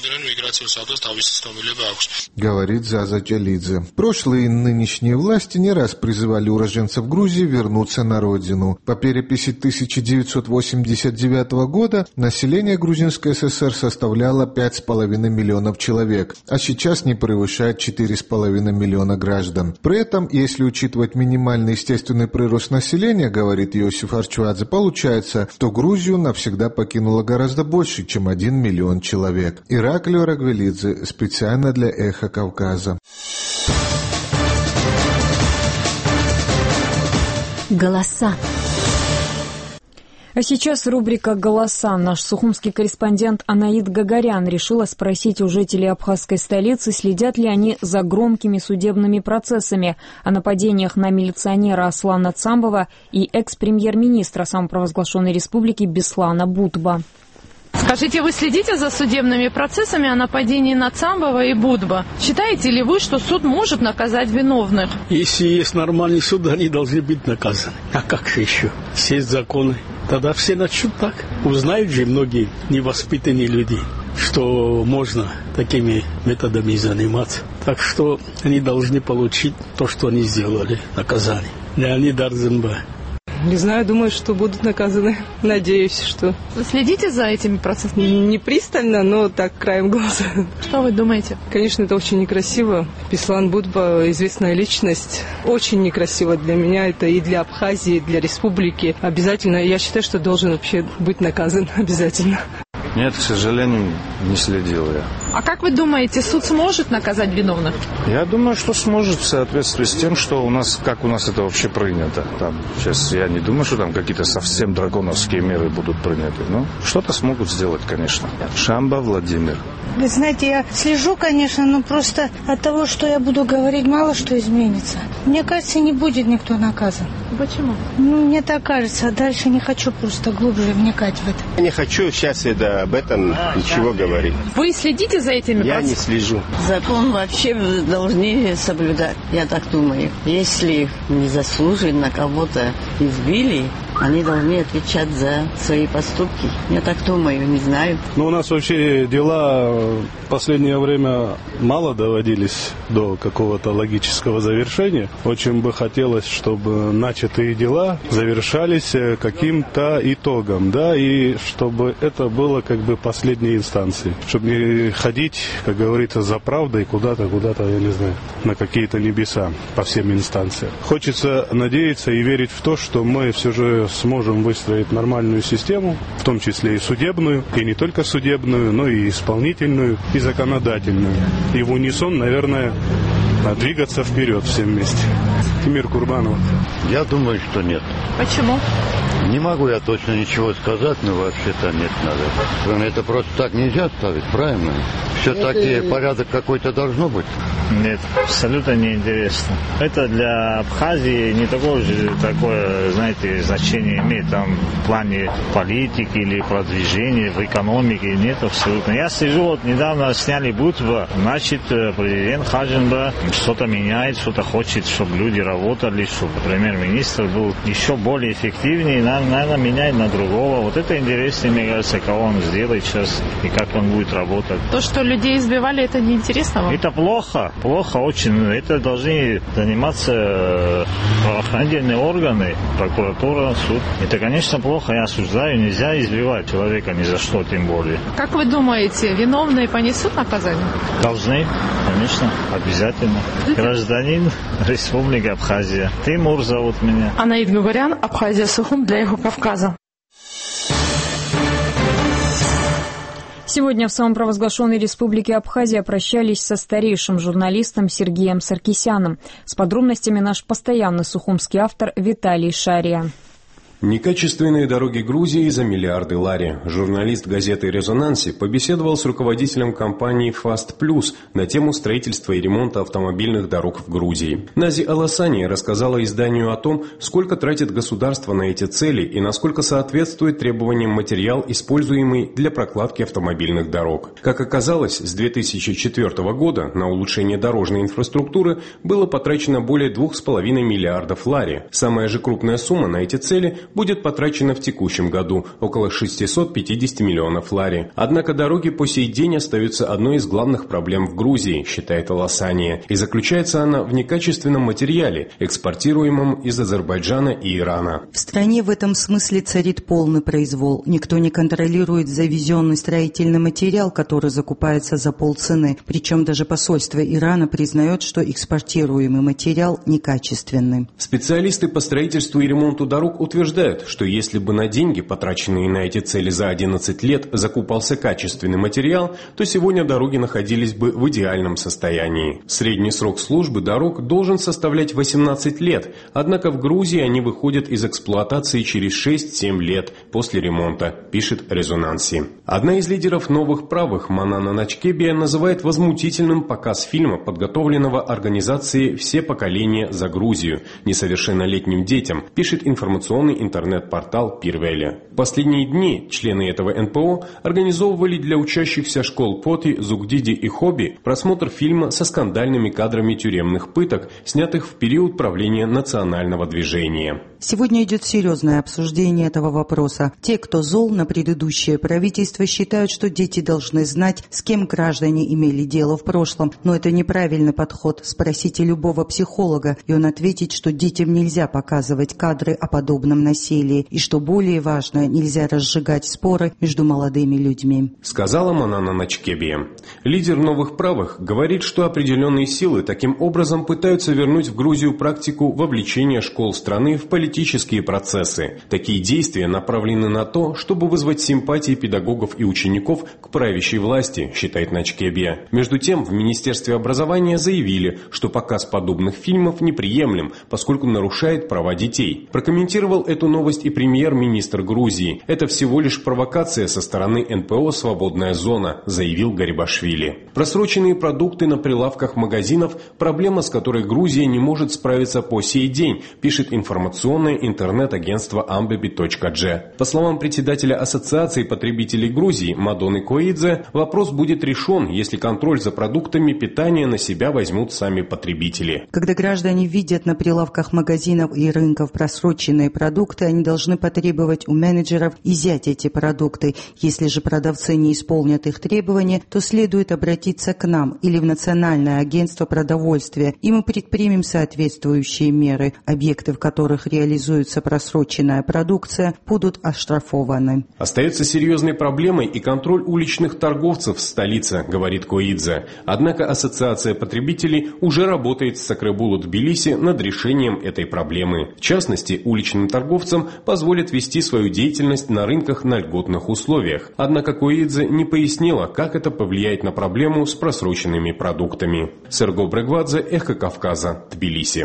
Говорит Заза Чалидзе. Прошлые и нынешние власти не раз призывали уроженцев Грузии вернуться на родину. По переписи тысяча девятьсот восемьдесят девятого года население Грузинской ССР составляло пять с половиной миллионов человек, а сейчас не превышает четыре с половиной миллиона граждан. При этом, если учитывать минимальный естественный прирост населения, говорит Иосиф Арчвадзе, получается, что Грузию навсегда покинуло гораздо больше, чем один миллион человек. Ираклио Рагвелидзе, специально для «Эхо Кавказа». Голоса. А сейчас рубрика «Голоса». Наш сухумский корреспондент Анаид Гагарян решила спросить у жителей абхазской столицы, следят ли они за громкими судебными процессами о нападениях на милиционера Аслана Цамбова и экс-премьер-министра самопровозглашенной республики Беслана Будба. Скажите, вы следите за судебными процессами о нападении на Цамбова и Будба? Считаете ли вы, что суд может наказать виновных? Если есть нормальный суд, они должны быть наказаны. А как же еще? Все есть законы. Тогда все начнут так. Узнают же многие невоспитанные люди, что можно такими методами заниматься. Так что они должны получить то, что они сделали, наказание. Леонид Арзенбай. Не знаю, думаю, что будут наказаны. Надеюсь, что... Вы следите за этими процессами? Не пристально, но так, краем глаза. Что вы думаете? Конечно, это очень некрасиво. Беслан Будба – известная личность. Очень некрасиво для меня. Это и для Абхазии, и для республики. Обязательно, я считаю, что должен вообще быть наказан. Обязательно. Нет, к сожалению, не следил я. А как вы думаете, суд сможет наказать виновных? Я думаю, что сможет в соответствии с тем, что у нас, как у нас это вообще принято. Там, сейчас я не думаю, что там какие-то совсем драконовские меры будут приняты. Но что-то смогут сделать, конечно. Шамба Владимир. Вы знаете, я слежу, конечно, но просто от того, что я буду говорить, мало что изменится. Мне кажется, не будет никто наказан. Почему? Ну, мне так кажется. Дальше не хочу просто глубже вникать в это. Я не хочу сейчас это, об этом ничего говорить. Вы следите за этими Я процессами? не слежу. Закон вообще должны соблюдать, я так думаю. Если незаслуженно кого-то избили, Они должны отвечать за свои поступки. Я так думаю, не знаю. Ну, у нас вообще дела в последнее время мало доводились до какого-то логического завершения. Очень бы хотелось, чтобы начатые дела завершались каким-то итогом, да, и чтобы это было как бы последней инстанцией. Чтобы не ходить, как говорится, за правдой куда-то, куда-то, я не знаю, на какие-то небеса по всем инстанциям. Хочется надеяться и верить в то, что мы все же сможем выстроить нормальную систему, в том числе и судебную, и не только судебную, но и исполнительную, и законодательную. И в унисон, наверное, двигаться вперед всем вместе. Тимир Курбанов. Я думаю, что нет. Почему? Не могу я точно ничего сказать, но вообще-то нет, надо. Это просто так нельзя ставить, правильно? Все-таки это... порядок какой-то должно быть. Нет, абсолютно неинтересно. Это для Абхазии не такое же, такое, знаете, значение имеет там в плане политики или продвижения в экономике. Нет, абсолютно. Я сижу, вот недавно сняли Будва, значит, президент Хаджинба что-то меняет, что-то хочет, чтобы люди работали, чтобы премьер-министр был еще более эффективнее, нам, наверное, меняет на другого. Вот это интересно, мне кажется, кого он сделает сейчас и как он будет работать. То, что людей избивали, это неинтересно вам? Это плохо. Плохо очень. Это должны заниматься правоохранительные органы, прокуратура, суд. Это, конечно, плохо. Я осуждаю. Нельзя избивать человека ни за что, тем более. Как вы думаете, виновные понесут наказание? Должны, конечно, обязательно. Гражданин Республики Абхазия. Тимур зовут меня. Анаид Гугарян, Абхазия Сухум для Эхо Кавказа. Сегодня в самопровозглашенной республике Абхазия прощались со старейшим журналистом Сергеем Саркисяном. С подробностями наш постоянный сухумский автор Виталий Шария. Некачественные дороги Грузии за миллиарды лари. Журналист газеты «Резонанси» побеседовал с руководителем компании «Фаст Плюс» на тему строительства и ремонта автомобильных дорог в Грузии. Нази Аласани рассказала изданию о том, сколько тратит государство на эти цели и насколько соответствует требованиям материал, используемый для прокладки автомобильных дорог. Как оказалось, с две тысячи четвёртого года на улучшение дорожной инфраструктуры было потрачено более двух с половиной миллиардов лари. Самая же крупная сумма на эти цели – будет потрачено в текущем году – около шестьсот пятьдесят миллионов лари. Однако дороги по сей день остаются одной из главных проблем в Грузии, считает Аласания, и заключается она в некачественном материале, экспортируемом из Азербайджана и Ирана. В стране в этом смысле царит полный произвол. Никто не контролирует завезенный строительный материал, который закупается за полцены. Причем даже посольство Ирана признает, что экспортируемый материал некачественный. Специалисты по строительству и ремонту дорог утверждают, что если бы на деньги, потраченные на эти цели за одиннадцать лет, закупался качественный материал, то сегодня дороги находились бы в идеальном состоянии. Средний срок службы дорог должен составлять восемнадцать лет, однако в Грузии они выходят из эксплуатации через шесть-семь лет после ремонта, пишет «Резонанси». Одна из лидеров новых правых, Манана Начкебия, называет возмутительным показ фильма, подготовленного организацией «Все поколения за Грузию» несовершеннолетним детям, пишет информационный интернет-портал Пирвеля. В последние дни члены этого эн пэ о организовывали для учащихся школ Поти, Зугдиди и Хоби просмотр фильма со скандальными кадрами тюремных пыток, снятых в период правления национального движения. Сегодня идет серьезное обсуждение этого вопроса. Те, кто зол на предыдущее правительство, считают, что дети должны знать, с кем граждане имели дело в прошлом. Но это неправильный подход. Спросите любого психолога, и он ответит, что детям нельзя показывать кадры о подобном насилии, и, что более важно, нельзя разжигать споры между молодыми людьми. Сказала Манана Начкебия. Лидер новых правых говорит, что определенные силы таким образом пытаются вернуть в Грузию практику вовлечения школ страны в политические процессы. Такие действия направлены на то, чтобы вызвать симпатии педагогов и учеников к правящей власти, считает Начкебия. Между тем, в Министерстве образования заявили, что показ подобных фильмов неприемлем, поскольку нарушает права детей. Прокомментировал эту новость и премьер-министр Грузии. Это всего лишь провокация со стороны эн пэ о «Свободная зона», заявил Гарибашвили. Просроченные продукты на прилавках магазинов – проблема, с которой Грузия не может справиться по сей день, пишет информационный информационное интернет-агентство амбеби точка джи. По словам председателя Ассоциации потребителей Грузии Мадоны Коидзе, вопрос будет решен, если контроль за продуктами питания на себя возьмут сами потребители. Когда граждане видят на прилавках магазинов и рынков просроченные продукты, они должны потребовать у менеджеров изъять эти продукты. Если же продавцы не исполнят их требования, то следует обратиться к нам или в Национальное агентство продовольствия, и мы предпримем соответствующие меры. Объекты, в которых реализуется просроченная продукция, будут оштрафованы. Остается серьезной проблемой и контроль уличных торговцев в столице, говорит Коидзе. Однако Ассоциация потребителей уже работает с Сакрабулу Тбилиси над решением этой проблемы. В частности, уличным торговцам позволят вести свою деятельность на рынках на льготных условиях. Однако Коидзе не пояснила, как это повлияет на проблему с просроченными продуктами. Серго Брегвадзе, Эхо Кавказа, Тбилиси.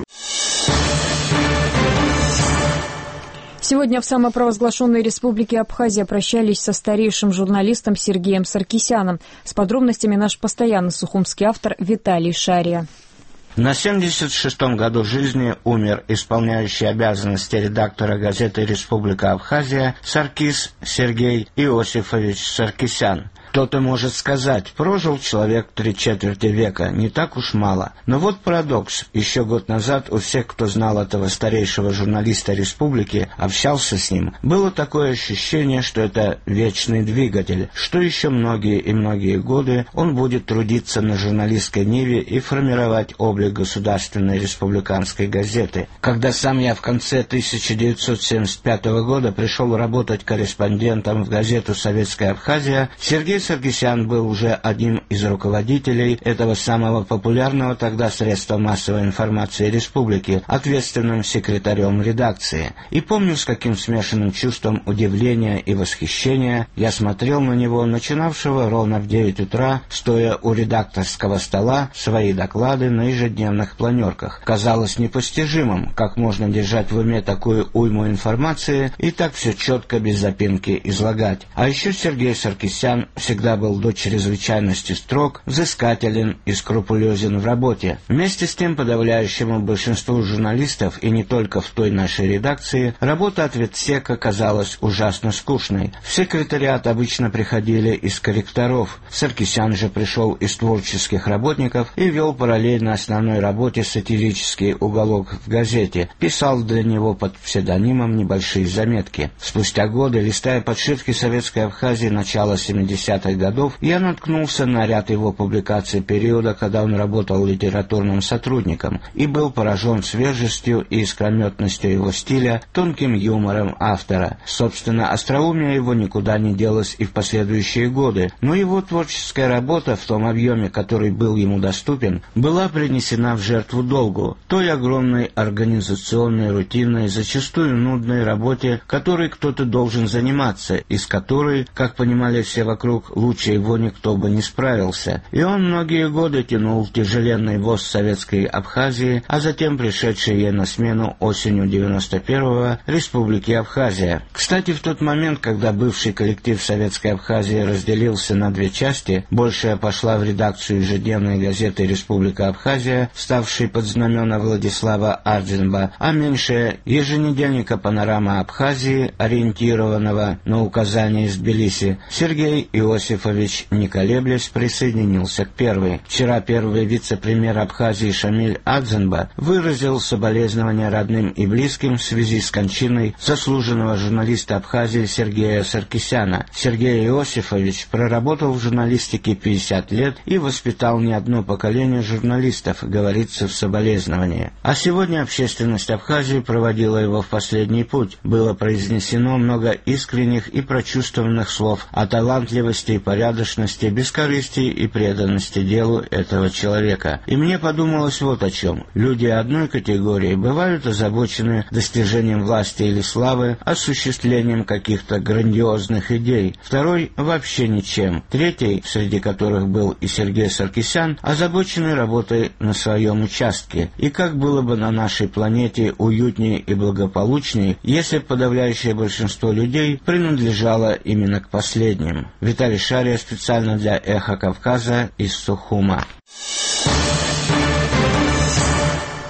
Сегодня в самопровозглашенной республике Абхазия прощались со старейшим журналистом Сергеем Саркисяном. С подробностями наш постоянный сухумский автор Виталий Шария. На семьдесят шестом году жизни умер исполняющий обязанности редактора газеты «Республика Абхазия» Саркис Сергей Иосифович Саркисян. Кто-то может сказать, прожил человек три четверти века, не так уж мало. Но вот парадокс. Еще год назад у всех, кто знал этого старейшего журналиста республики, общался с ним, было такое ощущение, что это вечный двигатель, что еще многие и многие годы он будет трудиться на журналистской ниве и формировать облик государственной республиканской газеты. Когда сам я в конце тысяча девятьсот семьдесят пятого года пришел работать корреспондентом в газету «Советская Абхазия», Сергей Саркисян был уже одним из руководителей этого самого популярного тогда средства массовой информации республики, ответственным секретарем редакции. И помню, с каким смешанным чувством удивления и восхищения я смотрел на него, начинавшего ровно в девять утра, стоя у редакторского стола, свои доклады на ежедневных планерках. Казалось непостижимым, как можно держать в уме такую уйму информации и так все четко, без запинки излагать. А еще Сергей Саркисян всегда был до чрезвычайности строг, взыскателен и скрупулезен в работе. Вместе с тем, подавляющему большинству журналистов, и не только в той нашей редакции, работа ответсека казалась ужасно скучной. В секретариат обычно приходили из корректоров. Саркисян же пришел из творческих работников и вел параллельно основной работе сатирический уголок в газете. Писал для него под псевдонимом небольшие заметки. Спустя годы, листая подшивки Советской Абхазии начала семидесятых годов, я наткнулся на ряд его публикаций периода, когда он работал литературным сотрудником, и был поражен свежестью и искрометностью его стиля, тонким юмором автора. Собственно, остроумие его никуда не делось и в последующие годы, но его творческая работа в том объеме, который был ему доступен, была принесена в жертву долгу, той огромной организационной, рутинной, зачастую нудной работе, которой кто-то должен заниматься, и с которой, как понимали все вокруг, лучше его никто бы не справился. И он многие годы тянул тяжеленный воз советской Абхазии, а затем пришедшей ей на смену осенью девяносто первого Республики Абхазия. Кстати, в тот момент, когда бывший коллектив Советской Абхазии разделился на две части, большая пошла в редакцию ежедневной газеты «Республика Абхазия», ставшей под знамена Владислава Ардзенба, а меньшая — еженедельника «Панорама Абхазии», ориентированного на указания из Тбилиси, Сергей Иосифович, не колеблясь, присоединился к первой. Вчера первый вице-премьер Абхазии Шамиль Адзенба выразил соболезнования родным и близким в связи с кончиной заслуженного журналиста Абхазии Сергея Саркисяна. Сергей Иосифович проработал в журналистике пятьдесят лет и воспитал не одно поколение журналистов, говорится в соболезновании. А сегодня общественность Абхазии проводила его в последний путь. Было произнесено много искренних и прочувствованных слов о талантливости и порядочности, бескорыстии и преданности делу этого человека. И мне подумалось вот о чем. Люди одной категории бывают озабочены достижением власти или славы, осуществлением каких-то грандиозных идей. Второй — вообще ничем. Третий, среди которых был и Сергей Саркисян, озабоченный работой на своем участке. И как было бы на нашей планете уютнее и благополучнее, если бы подавляющее большинство людей принадлежало именно к последним. Виталий Шария специально для «Эхо Кавказа» из Сухума.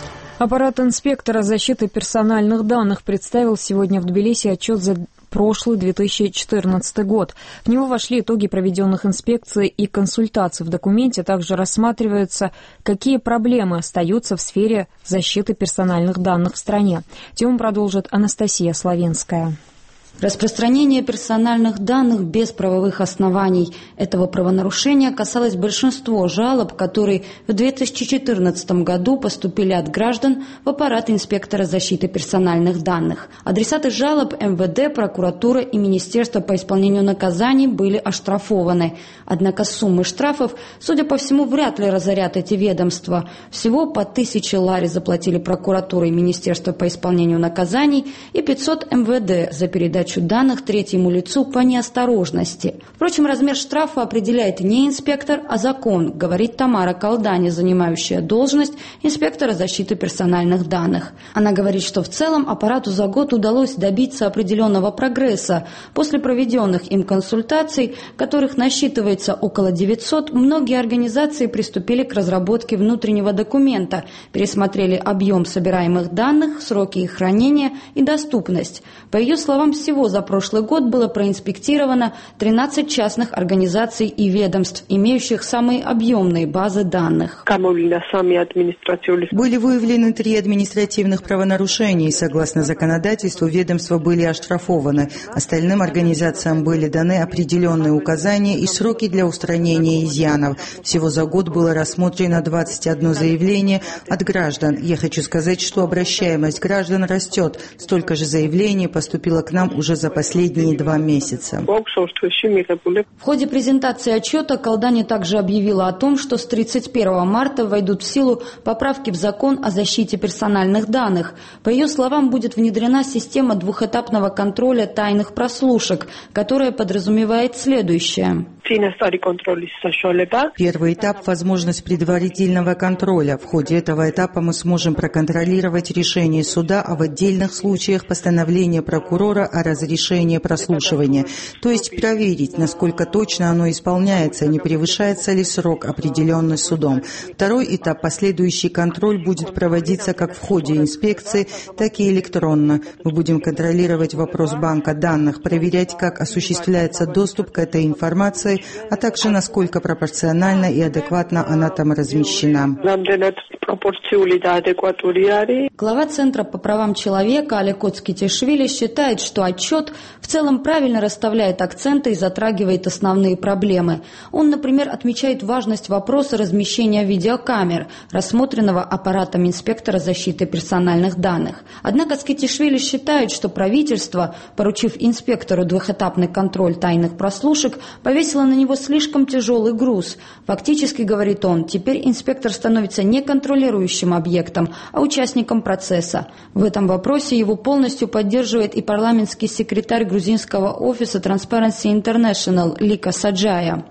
Аппарат инспектора защиты персональных данных представил сегодня в Тбилиси отчет за прошлый две тысячи четырнадцатый год. В него вошли итоги проведенных инспекций и консультаций. В документе также рассматриваются, какие проблемы остаются в сфере защиты персональных данных в стране. Тему продолжит Анастасия Славинская. Распространение персональных данных без правовых оснований этого правонарушения касалось большинства жалоб, которые в две тысячи четырнадцатом году поступили от граждан в аппарат инспектора защиты персональных данных. Адресаты жалоб эм вэ дэ, прокуратура и Министерство по исполнению наказаний были оштрафованы. Однако суммы штрафов, судя по всему, вряд ли разорят эти ведомства. Всего по тысяче лари заплатили прокуратура и Министерство по исполнению наказаний и пятьсот эм вэ дэ за передачу данных третьему лицу по неосторожности. Впрочем, размер штрафа определяет не инспектор, а закон, говорит Тамара Колдани, занимающая должность инспектора защиты персональных данных. Она говорит, что в целом аппарату за год удалось добиться определенного прогресса. После проведенных им консультаций, которых насчитывается около девятисот, многие организации приступили к разработке внутреннего документа, пересмотрели объем собираемых данных, сроки их хранения и доступность. По ее словам, всего Всего за прошлый год было проинспектировано тринадцать частных организаций и ведомств, имеющих самые объемные базы данных. Были выявлены три административных правонарушений. Согласно законодательству, ведомства были оштрафованы. Остальным организациям были даны определенные указания и сроки для устранения изъянов. Всего за год было рассмотрено двадцать одно заявление от граждан. Я хочу сказать, что обращаемость граждан растет. Столько же заявлений поступило к нам уже уже за последние два месяца. В ходе презентации отчета Колдани также объявила о том, что с тридцать первого марта войдут в силу поправки в закон о защите персональных данных. По ее словам, будет внедрена система двухэтапного контроля тайных прослушек, которая подразумевает следующее. Первый этап – возможность предварительного контроля. В ходе этого этапа мы сможем проконтролировать решение суда, а в отдельных случаях постановление прокурора о разрешении прослушивания. То есть проверить, насколько точно оно исполняется, не превышается ли срок, определенный судом. Второй этап – последующий контроль будет проводиться как в ходе инспекции, так и электронно. Мы будем контролировать вопрос банка данных, проверять, как осуществляется доступ к этой информации, а также насколько пропорционально и адекватно она там размещена. Глава Центра по правам человека Алекот Скитишвили считает, что отчет в целом правильно расставляет акценты и затрагивает основные проблемы. Он, например, отмечает важность вопроса размещения видеокамер, рассмотренного аппаратом инспектора защиты персональных данных. Однако Скитишвили считает, что правительство, поручив инспектору двухэтапный контроль тайных прослушек, повесило на него слишком тяжелый груз. Фактически, говорит он, теперь инспектор становится не контролирующим объектом, а участником процесса. В этом вопросе его полностью поддерживает и парламентский секретарь грузинского офиса Transparency International Лика Саджая.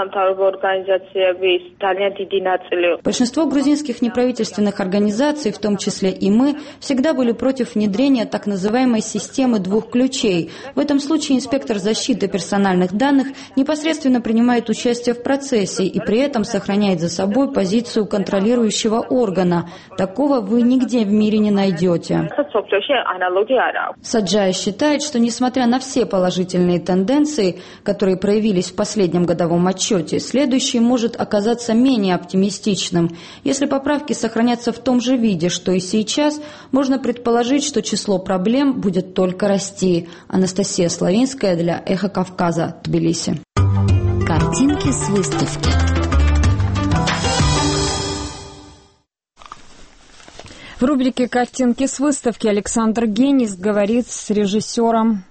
Большинство грузинских неправительственных организаций, в том числе и мы, всегда были против внедрения так называемой системы двух ключей. В этом случае инспектор защиты персональных данных непосредственно принимает участие в процессе и при этом сохраняет за собой позицию контролирующего органа. Такого вы нигде в мире не найдете. Саджая считает, что несмотря на все положительные тенденции, которые проявились в последнем годовом отчете, следующий может оказаться менее оптимистичным. Если поправки сохранятся в том же виде, что и сейчас, можно предположить, что число проблем будет только расти. Анастасия Славинская для «Эхо Кавказа», Тбилиси. Картинки с выставки. В рубрике «Картинки с выставки» Александр Генис говорит с режиссером,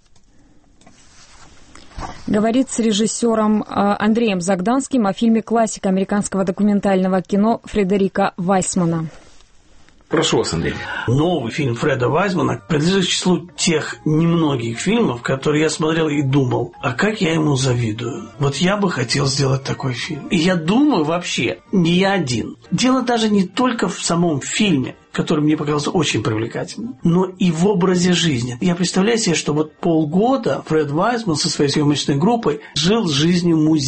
говорит с режиссером Андреем Загданским о фильме классика американского документального кино Фредерика Вайсмана. Прошу вас, Андрей. Новый фильм Фреда Вайсмана принадлежит к числу тех немногих фильмов, которые я смотрел и думал, а как я ему завидую. Вот я бы хотел сделать такой фильм. И я думаю вообще, не я один. Дело даже не только в самом фильме, который мне показался очень привлекательным, но и в образе жизни. Я представляю себе, что вот полгода Фред Вайсман со своей съемочной группой жил жизнью музея.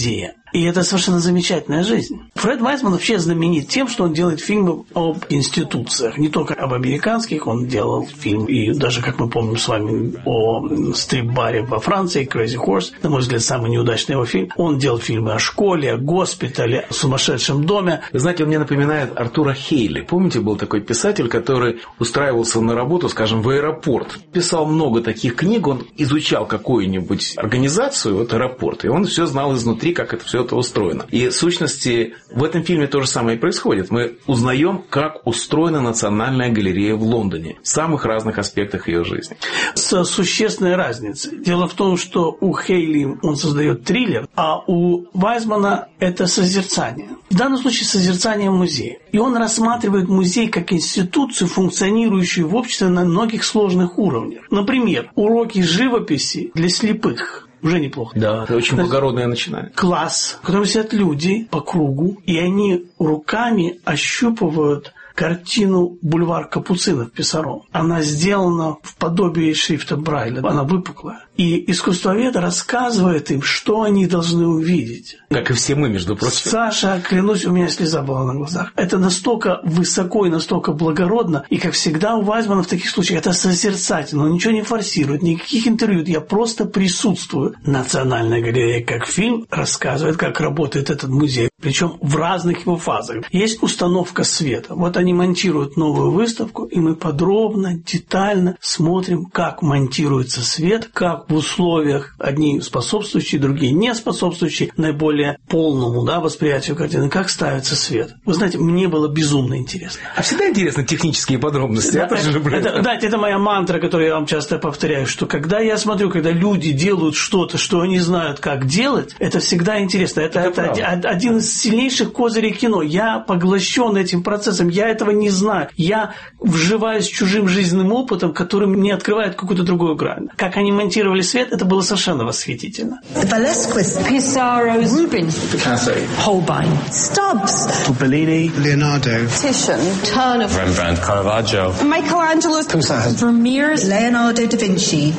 И это совершенно замечательная жизнь. Фред Вайсман вообще знаменит тем, что он делает фильмы об институциях. Не только об американских, он делал фильм, и даже, как мы помним с вами, о стрип-баре во Франции, Crazy Horse, на мой взгляд, самый неудачный его фильм. Он делал фильмы о школе, о госпитале, о сумасшедшем доме. Вы знаете, он мне напоминает Артура Хейли. Помните, был такой писатель, который устраивался на работу, скажем, в аэропорт. Писал много таких книг, он изучал какую-нибудь организацию, вот аэропорт, и он все знал изнутри, как это все это устроено. И в сущности, в этом фильме то же самое и происходит. Мы узнаем, как устроена Национальная галерея в Лондоне в самых разных аспектах ее жизни. С существенной разницей. Дело в том, что у Хейли он создает триллер, а у Вайсмана это созерцание. В данном случае созерцание музея. И он рассматривает музей как институцию, функционирующую в обществе на многих сложных уровнях. Например, уроки живописи для слепых. Уже неплохо. Да, это очень благородное начинание. Класс, в котором сидят люди по кругу, и они руками ощупывают картину «Бульвар Капуцинов» Писаро. Она сделана в подобии шрифта Брайля. Она выпуклая. И искусствовед рассказывает им, что они должны увидеть. Как и все мы, между прочим. Саша, клянусь, у меня слеза была на глазах. Это настолько высоко и настолько благородно. И, как всегда, у Вайсмана в таких случаях это созерцательно. Он ничего не форсирует, никаких интервью. Я просто присутствую. Национальная галерея, как фильм, рассказывает, как работает этот музей. Причем в разных его фазах. Есть установка света. Вот они монтируют новую выставку, и мы подробно, детально смотрим, как монтируется свет, как в условиях одни способствующие, другие не способствующие наиболее полному, да, восприятию картины, как ставится свет. Вы знаете, мне было безумно интересно. А всегда интересны технические подробности. Да, это, это, да, это моя мантра, которую я вам часто повторяю, что когда я смотрю, когда люди делают что-то, что они знают, как делать, это всегда интересно. Это, это, это один из сильнейших козырей кино. Я поглощен этим процессом, я этого не знаю. Я вживаюсь чужим жизненным опытом, который мне открывает какую-то другую грань. Как они монтировали свет, это было совершенно восхитительно. Velasquez, Pissarro, Rubens, Picasso, Holbein, Stubbs, Bellini, Leonardo, Titian, Turner, Rembrandt, Caravaggio, Michelangelo, Poussin, Vermeer, Leonardo da Vinci.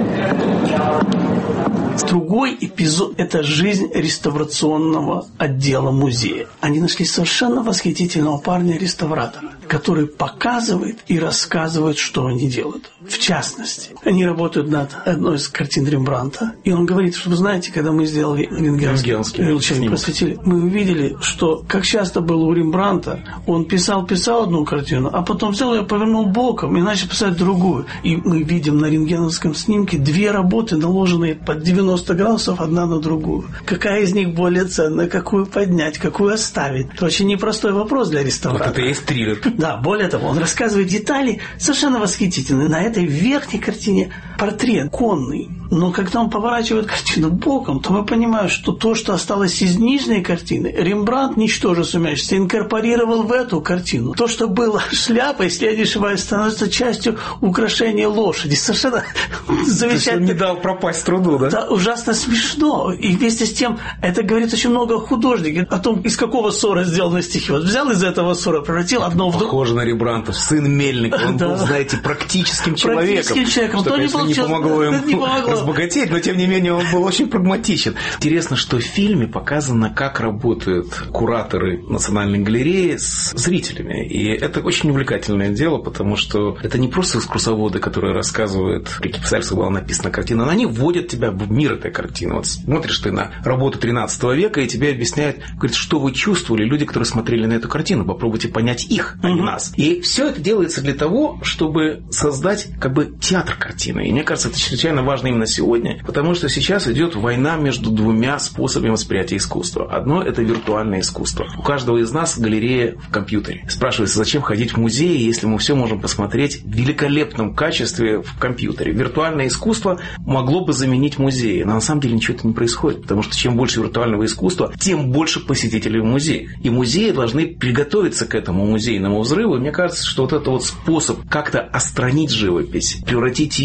Другой эпизод – это жизнь реставрационного отдела музея. Они нашли совершенно восхитительного парня-реставратора, который показывает и рассказывает, что они делают. В частности, они работают над одной из картин Рембрандта, и он говорит, что, вы знаете, когда мы сделали рентгенский увеличение, просветили, мы увидели, что, как часто было у Рембрандта, он писал-писал одну картину, а потом взял ее, повернул боком и начал писать другую. И мы видим на рентгеновском снимке две работы, наложенные под девяносто градусов одна на другую. Какая из них более ценная, какую поднять, какую оставить? Это очень непростой вопрос для реставратора. Вот это и есть триллер. Да, более того, он рассказывает детали совершенно восхитительные. На этой верхней картине портрет конный. Но когда он поворачивает картину боком, то мы понимаем, что то, что осталось из нижней картины, Рембрандт, ничтоже сумящийся, инкорпорировал в эту картину. То, что было шляпой, если я не ошибаюсь, становится частью украшения лошади. Совершенно замечательно. То есть он не дал пропасть труду, да? Да, ужасно смешно. И вместе с тем, это говорит очень много о художнике, о том, из какого ссора сделаны стихи. Вот взял из этого ссора, превратил одно в другое. Похоже на Рембрандта, сын Мельника. Он да. был, знаете, практическим человеком. Практическим человеком. Что, конечно, не, не помогло ему не помогло. разбогатеть, но, тем не менее, он был очень прагматичен. Интересно, что в фильме показано, как работают кураторы Национальной галереи с зрителями. И это очень увлекательное дело, потому что это не просто экскурсоводы, которые рассказывают, в каких обстоятельствах была написана картина, но они вводят тебя в мир этой картины. Вот смотришь ты на работу тринадцатого века, и тебе объясняют, говорят, что вы чувствовали, люди, которые смотрели на эту картину, попробуйте понять их, а не нас. И все это делается для того, чтобы создать как бы театр картины. И мне кажется, это чрезвычайно важно именно сегодня, потому что сейчас идет война между двумя способами восприятия искусства. Одно – это виртуальное искусство. У каждого из нас галерея в компьютере. Спрашивается, зачем ходить в музей, если мы все можем посмотреть в великолепном качестве в компьютере. Виртуальное искусство могло бы заменить музеи, но на самом деле ничего этого не происходит, потому что чем больше виртуального искусства, тем больше посетителей в музеях. И музеи должны приготовиться к этому музейному взрыву. И мне кажется, что вот это вот способ как-то остранить живопись, превратить ее в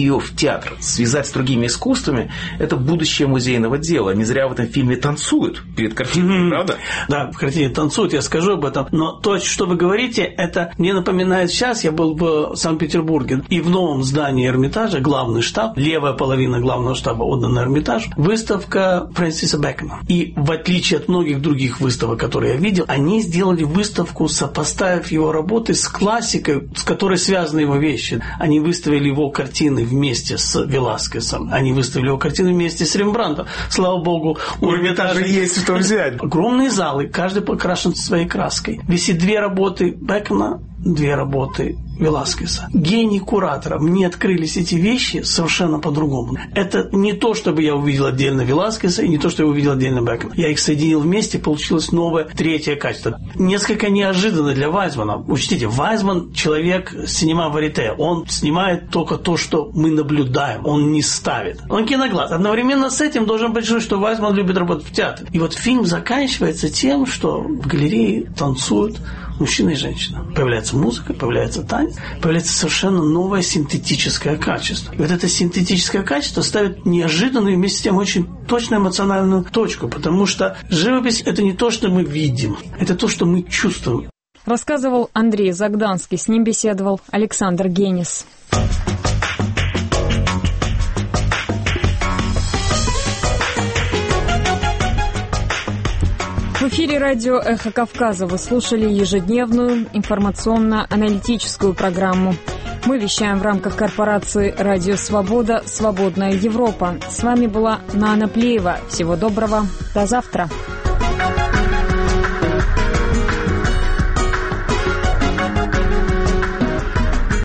театр связать с другими искусствами, это будущее музейного дела. Не зря в этом фильме танцуют перед картиной, mm-hmm. правда? Да, в картине танцуют, я скажу об этом. Но то, что вы говорите, это мне напоминает сейчас, я был в Санкт-Петербурге, и в новом здании Эрмитажа, главный штаб, левая половина главного штаба отдана Эрмитажу, выставка Фрэнсиса Бэкона. И в отличие от многих других выставок, которые я видел, они сделали выставку, сопоставив его работы с классикой, с которой связаны его вещи. Они выставили его картины вместе с Веласкесом, они выставили его картины вместе с Рембрандтом. Слава богу, у Эрмитажа есть что взять. Огромные залы, каждый покрашен своей краской. Висит две работы Бэкона, две работы Веласкеса. Гений куратора. Мне открылись эти вещи совершенно по-другому. Это не то, чтобы я увидел отдельно Веласкеса, и не то, что я увидел отдельно Бэкона. Я их соединил вместе, получилось новое третье качество. Несколько неожиданно для Вайсмана. Учтите, Вайсман человек синема варите. Он снимает только то, что мы наблюдаем. Он не ставит. Он киноглаз. Одновременно с этим должен быть, что Вайсман любит работать в театре. И вот фильм заканчивается тем, что в галерее танцуют мужчина и женщина. Появляется музыка, появляется танец, появляется совершенно новое синтетическое качество. И вот это синтетическое качество ставит неожиданную, вместе с тем очень точную эмоциональную точку, потому что живопись – это не то, что мы видим, это то, что мы чувствуем. Рассказывал Андрей Загданский, с ним беседовал Александр Генис. В эфире радио «Эхо Кавказа» вы слушали ежедневную информационно-аналитическую программу. Мы вещаем в рамках корпорации «Радио Свобода. Свободная Европа». С вами была Нана Плеева. Всего доброго. До завтра.